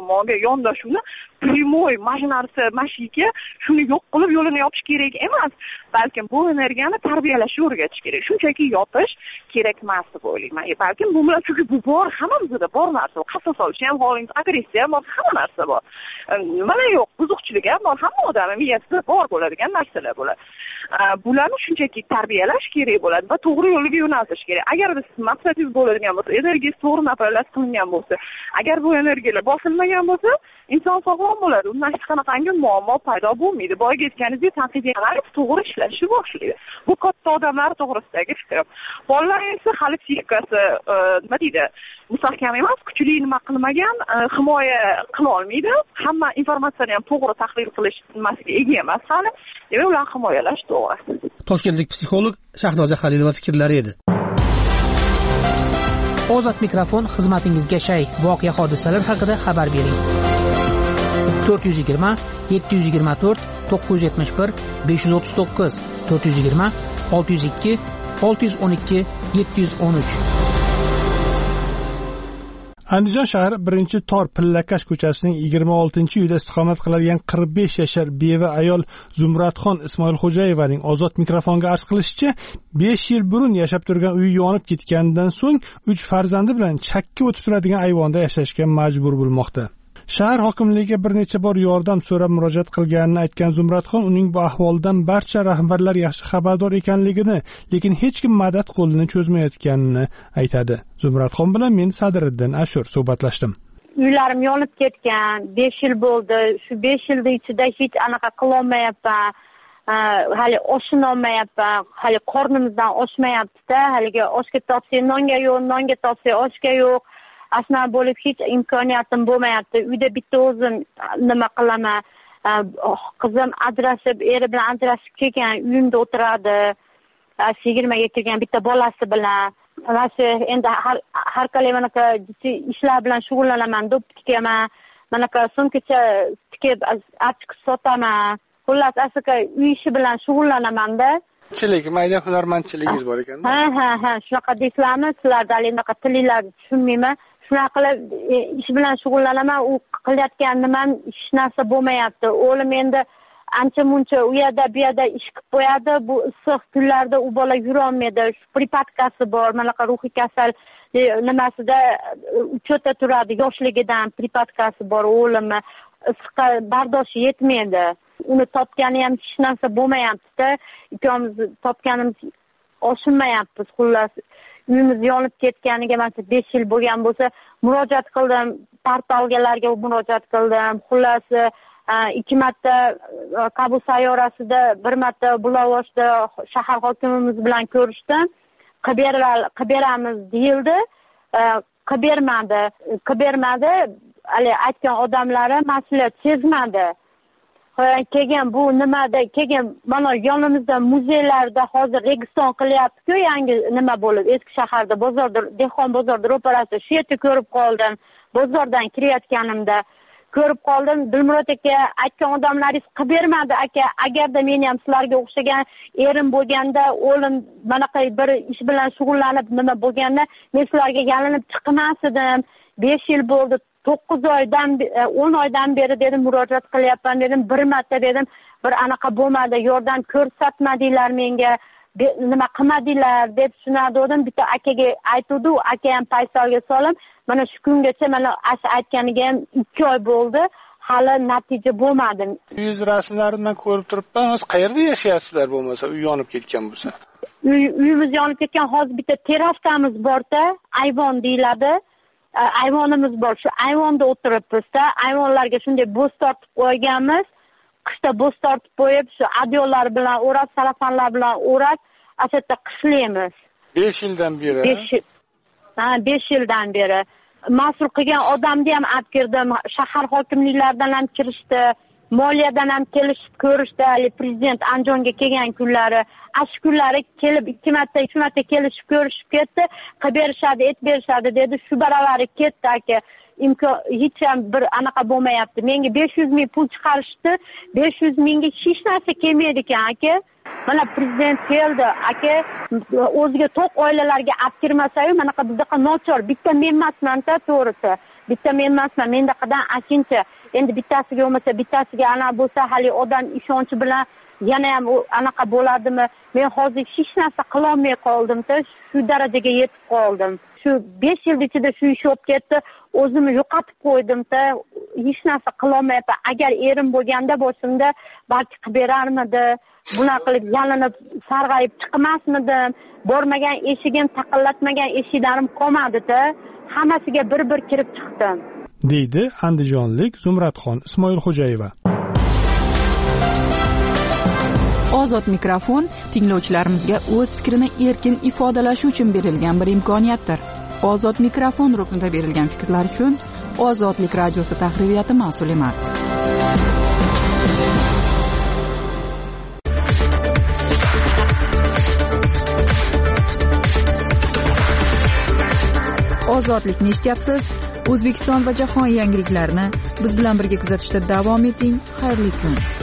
muammoga yondashuvni primoy mana shu narsa mana shu yerga shuni yo'q qilib yo'lini yopish kerak emas, balkim bu energiyani tarbiyalashga o'rgatish kerak. Shunchaki yopish kerak emas deb o'ylayman. E, balkim bu bilan chunki bu bor, hammamizda bor narsa. Qasos solish ham, holingiz agressiya ham bor, hamma narsa bor. Mana yo'q, buzuqchilik ham bor, hamma odam miyasida bor bo'ladigan narsalar bo'ladi. Bularni shunchaki tarbiyalash kerak bo'ladi va to'g'ri yo'lga yo'naltirish kerak. Agar siz maqsadingiz bo'ladigan bo'lsa, energiyangiz to'g'ri nafarlash qilingan bo'lsa, agar bu energiyalar bosilmagan bo'lsa, inson sog'lom bo'ladi. Undan hech qanaqangi muammo paydo bo'lmaydi. Boyagi aytganingizdek, tanqidiy analiz to'g'ri ishlashni boshlaydi. Bu katta odamlar to'g'risidagi fikrim. Bolalar esa hali psixikasi nima deydi, mustahkam emas, kuchli nima qilmagan, himoya qila olmaydi. Hamma informatsiyani ham to'g'ri tahlil qilish nimasiga ega emas hali. Demak, ularni himoyalash to'g'ri. Toshkentlik psixolog Shahnoza Halilova fikrlari edi. Ozod mikrofon xizmatingizga shay. Voqea hodisalar haqida xabar bering. to'rt yuz yigirma yetti yuz yigirma to'rt to'qqiz yuz yetmish bir besh yuz o'ttiz to'qqiz to'rt yuz yigirma olti yuz ikki olti yuz o'n ikki yetti yuz o'n uch. Andijon shahri birinchi tor Pillakash ko'chasining yigirma oltinchi uyida istiqomat qiladigan qirq besh yashar beva ayol Zumradxon Ismoilxo'jayevaning ozod mikrofonga arz qilishicha, besh yil burun yashab turgan uyi yonib ketganidan so'ng uch farzandi bilan chakka o'tib turadigan ayvonda yashashga majbur bo'lmoqda. Shahar hokimligiga bir necha bor yordam so'rab murojaat qilganini aytgan Zumradxon uning bu ahvoldan barcha rahbarlar yaxshi xabardor ekanligini, lekin hech kim madad qo'lini cho'zmayotganini aytadi. Zumradxon bilan men Sadiriddin Ashur suhbatlashdim. Uylarim yonib ketgan, besh yil bo'ldi. Shu besh yilda ichida hech anaqa qila olmayapman. Hali oshini olmayapman, hali qornimizdan oshmayapti-da. Haliga oshga topsa nonga yo'q, nonga topsa oshga yo'q. Asna bo'lib hech imkoniyatim bo'lmayapti. Uyda bitta o'zim nima qilaman. Qizim ajrashib, eri bilan ajrashib kelgan, uyimda o'tiradi. yigirmaga kirgan bitta bolasi bilan. Mana endi har har qalay manaqa ishlar bilan shug'ullanaman, do'p tikaman. Manaqa sumkacha tikib, achchiq sotaman. Xullas, asaka uy ishi bilan shug'ullanaman-da. Chilik, mayda hunarmandchiligingiz bor ekan. Ha, ha, ha, shunaqa deysizlarmi? Sizlarda anaqa tilinglarni tushunmayman. Shunaqa qilib ish bilan shug'ullanaman, u qilayotgan nimam hech narsa bo'lmayapti. O'g'lim endi ancha-muncha u yerda bu yerda ish qilib qo'yadi. Bu issiq kunlarda u bola yura olmaydi. Pripatkasi bor, manaqa ruhiy kasal nimasida uchta turadi, yoshligidan pripatkasi bor o'g'limni. Issiqqa bardoshi yetmaydi. Uni topgani ham hech narsa bo'lmayapti-da. Ikkamiz topganimiz oshmayapmiz. Xullas, uyimiz yonib ketganiga mana besh yil bo'lgan bo'lsa, murojaat qildim, portalgalarga murojaat qildim. Xullas, ikki marta qabul sayyorasida, bir marta Bulovoshda shahar hokimimiz bilan ko'rishdim. Qilib beramiz deyildi. Qilib bermadi. Qilib bermadi. Hali aytgan odamlari mas'uliyat sezmadi. Keyin bu nimada, keyin mana yonimizda muzeylarda hozir registron qilyapti-ku, yangi nima bo'lib, eski shaharda bozorda, Dehqon bozorida ro'parasida shu yerda ko'rib qoldim. Bozordan kirayotganimda ko'rib qoldim. Dilmurod aka aytgan odamlaringiz qilib bermadi aka. Agarda men ham sizlarga o'xshagan erim bo'lganda, o'g'lim manaqa bir ish bilan shug'ullanib nima bo'lganda, men sizlarga yalinib chiqmas edim. besh yil bo'ldi. to'qqiz oydan o'n oydan beri dedim murojaat qilyapman dedim, bir marta dedim, bir anaqa bo'lmadi, yordam ko'rsatmadinglar menga, nima qilmadinglar deb tushunardim. Bitta akaga aytdi, aka ham paysalga solib, mana shu kungacha mana aytganiga ham ikki oy bo'ldi, hali natija bo'lmadi. Uyingiz rasmlaridan ko'rib turibman, hozir qayerda yashayapsizlar bo'lmasa, uy yonib ketgan bo'lsa? Uy uyimiz yonib ketgan, hozir bitta terrasamiz bor-da, ayvon deyiladi. Ayvonimiz bor. Shu ayvonda o'tiribmiz-da. Ayvonlarga shunday bo'z tortib qo'yganmiz. Qishda bo'z tortib qo'yib, shu adyolar bilan o'rab, sarafanlar bilan o'rab, asatda qishlaymiz. besh yildan beri. Ha, besh yildan beri. Mas'ul qilgan odamni ham olib kirdim. Shahar hokimliklaridan ham kirishdi. Moliyadan ham kelishib ko'rishdi. Prezident Andijonga kelgan kunlari, ash kunlari kelib ikki marta, uch marta kelishib ko'rishib ketdi. Qilib berishadi, et berishadi dedi. Shu baralari ketdi aka. Imkon hech ham bir anaqa bo'lmayapti. Menga besh yuz ming pul chiqarishdi. besh yuz mingga hech narsa kelmaydi ekan aka. Mana prezident keldi aka, o'ziga to'q oilalarga olib kirmasa-yu, manaqa bizga nochor, bitta men emasman-da, to'g'risi. bitta men emasman, mendaqadan aksincha endi bittasiga bo'lmasa bittasiga ana bo'lsa hali odam ishonchi bilan yana ham anaqa bo'ladimi? Men hozir hech narsa qilolmay qoldim-da, shu darajaga yetib qoldim. Shu besh yil ichida shu ish bo'lib ketdi, o'zimni yo'qotib qo'ydim-da, hech narsa qilolmayapman. Agar erim bo'lganda boshimda balki qilib berarmidi, bunaqa qilib yalinib sarg'ayib chiqmasmidim, bormagan eshigim, taqillatmagan eshiklarim qolmadi-da, hammasiga bir-bir kirib chiqdim. deydi andijonlik Zumradxon Ismoilxo'jayeva. Ozod mikrofon tinglovchilarimizga o'z fikrini erkin ifodalashi uchun berilgan bir imkoniyatdir. Ozod mikrofon ruknida berilgan fikrlar uchun Ozodlik radiosi tahririyati mas'ul emas. Ozodlikni eshityapsiz. O'zbekiston va jahon yangiliklarini biz bilan birga kuzatishda davom eting. Xayrli kun.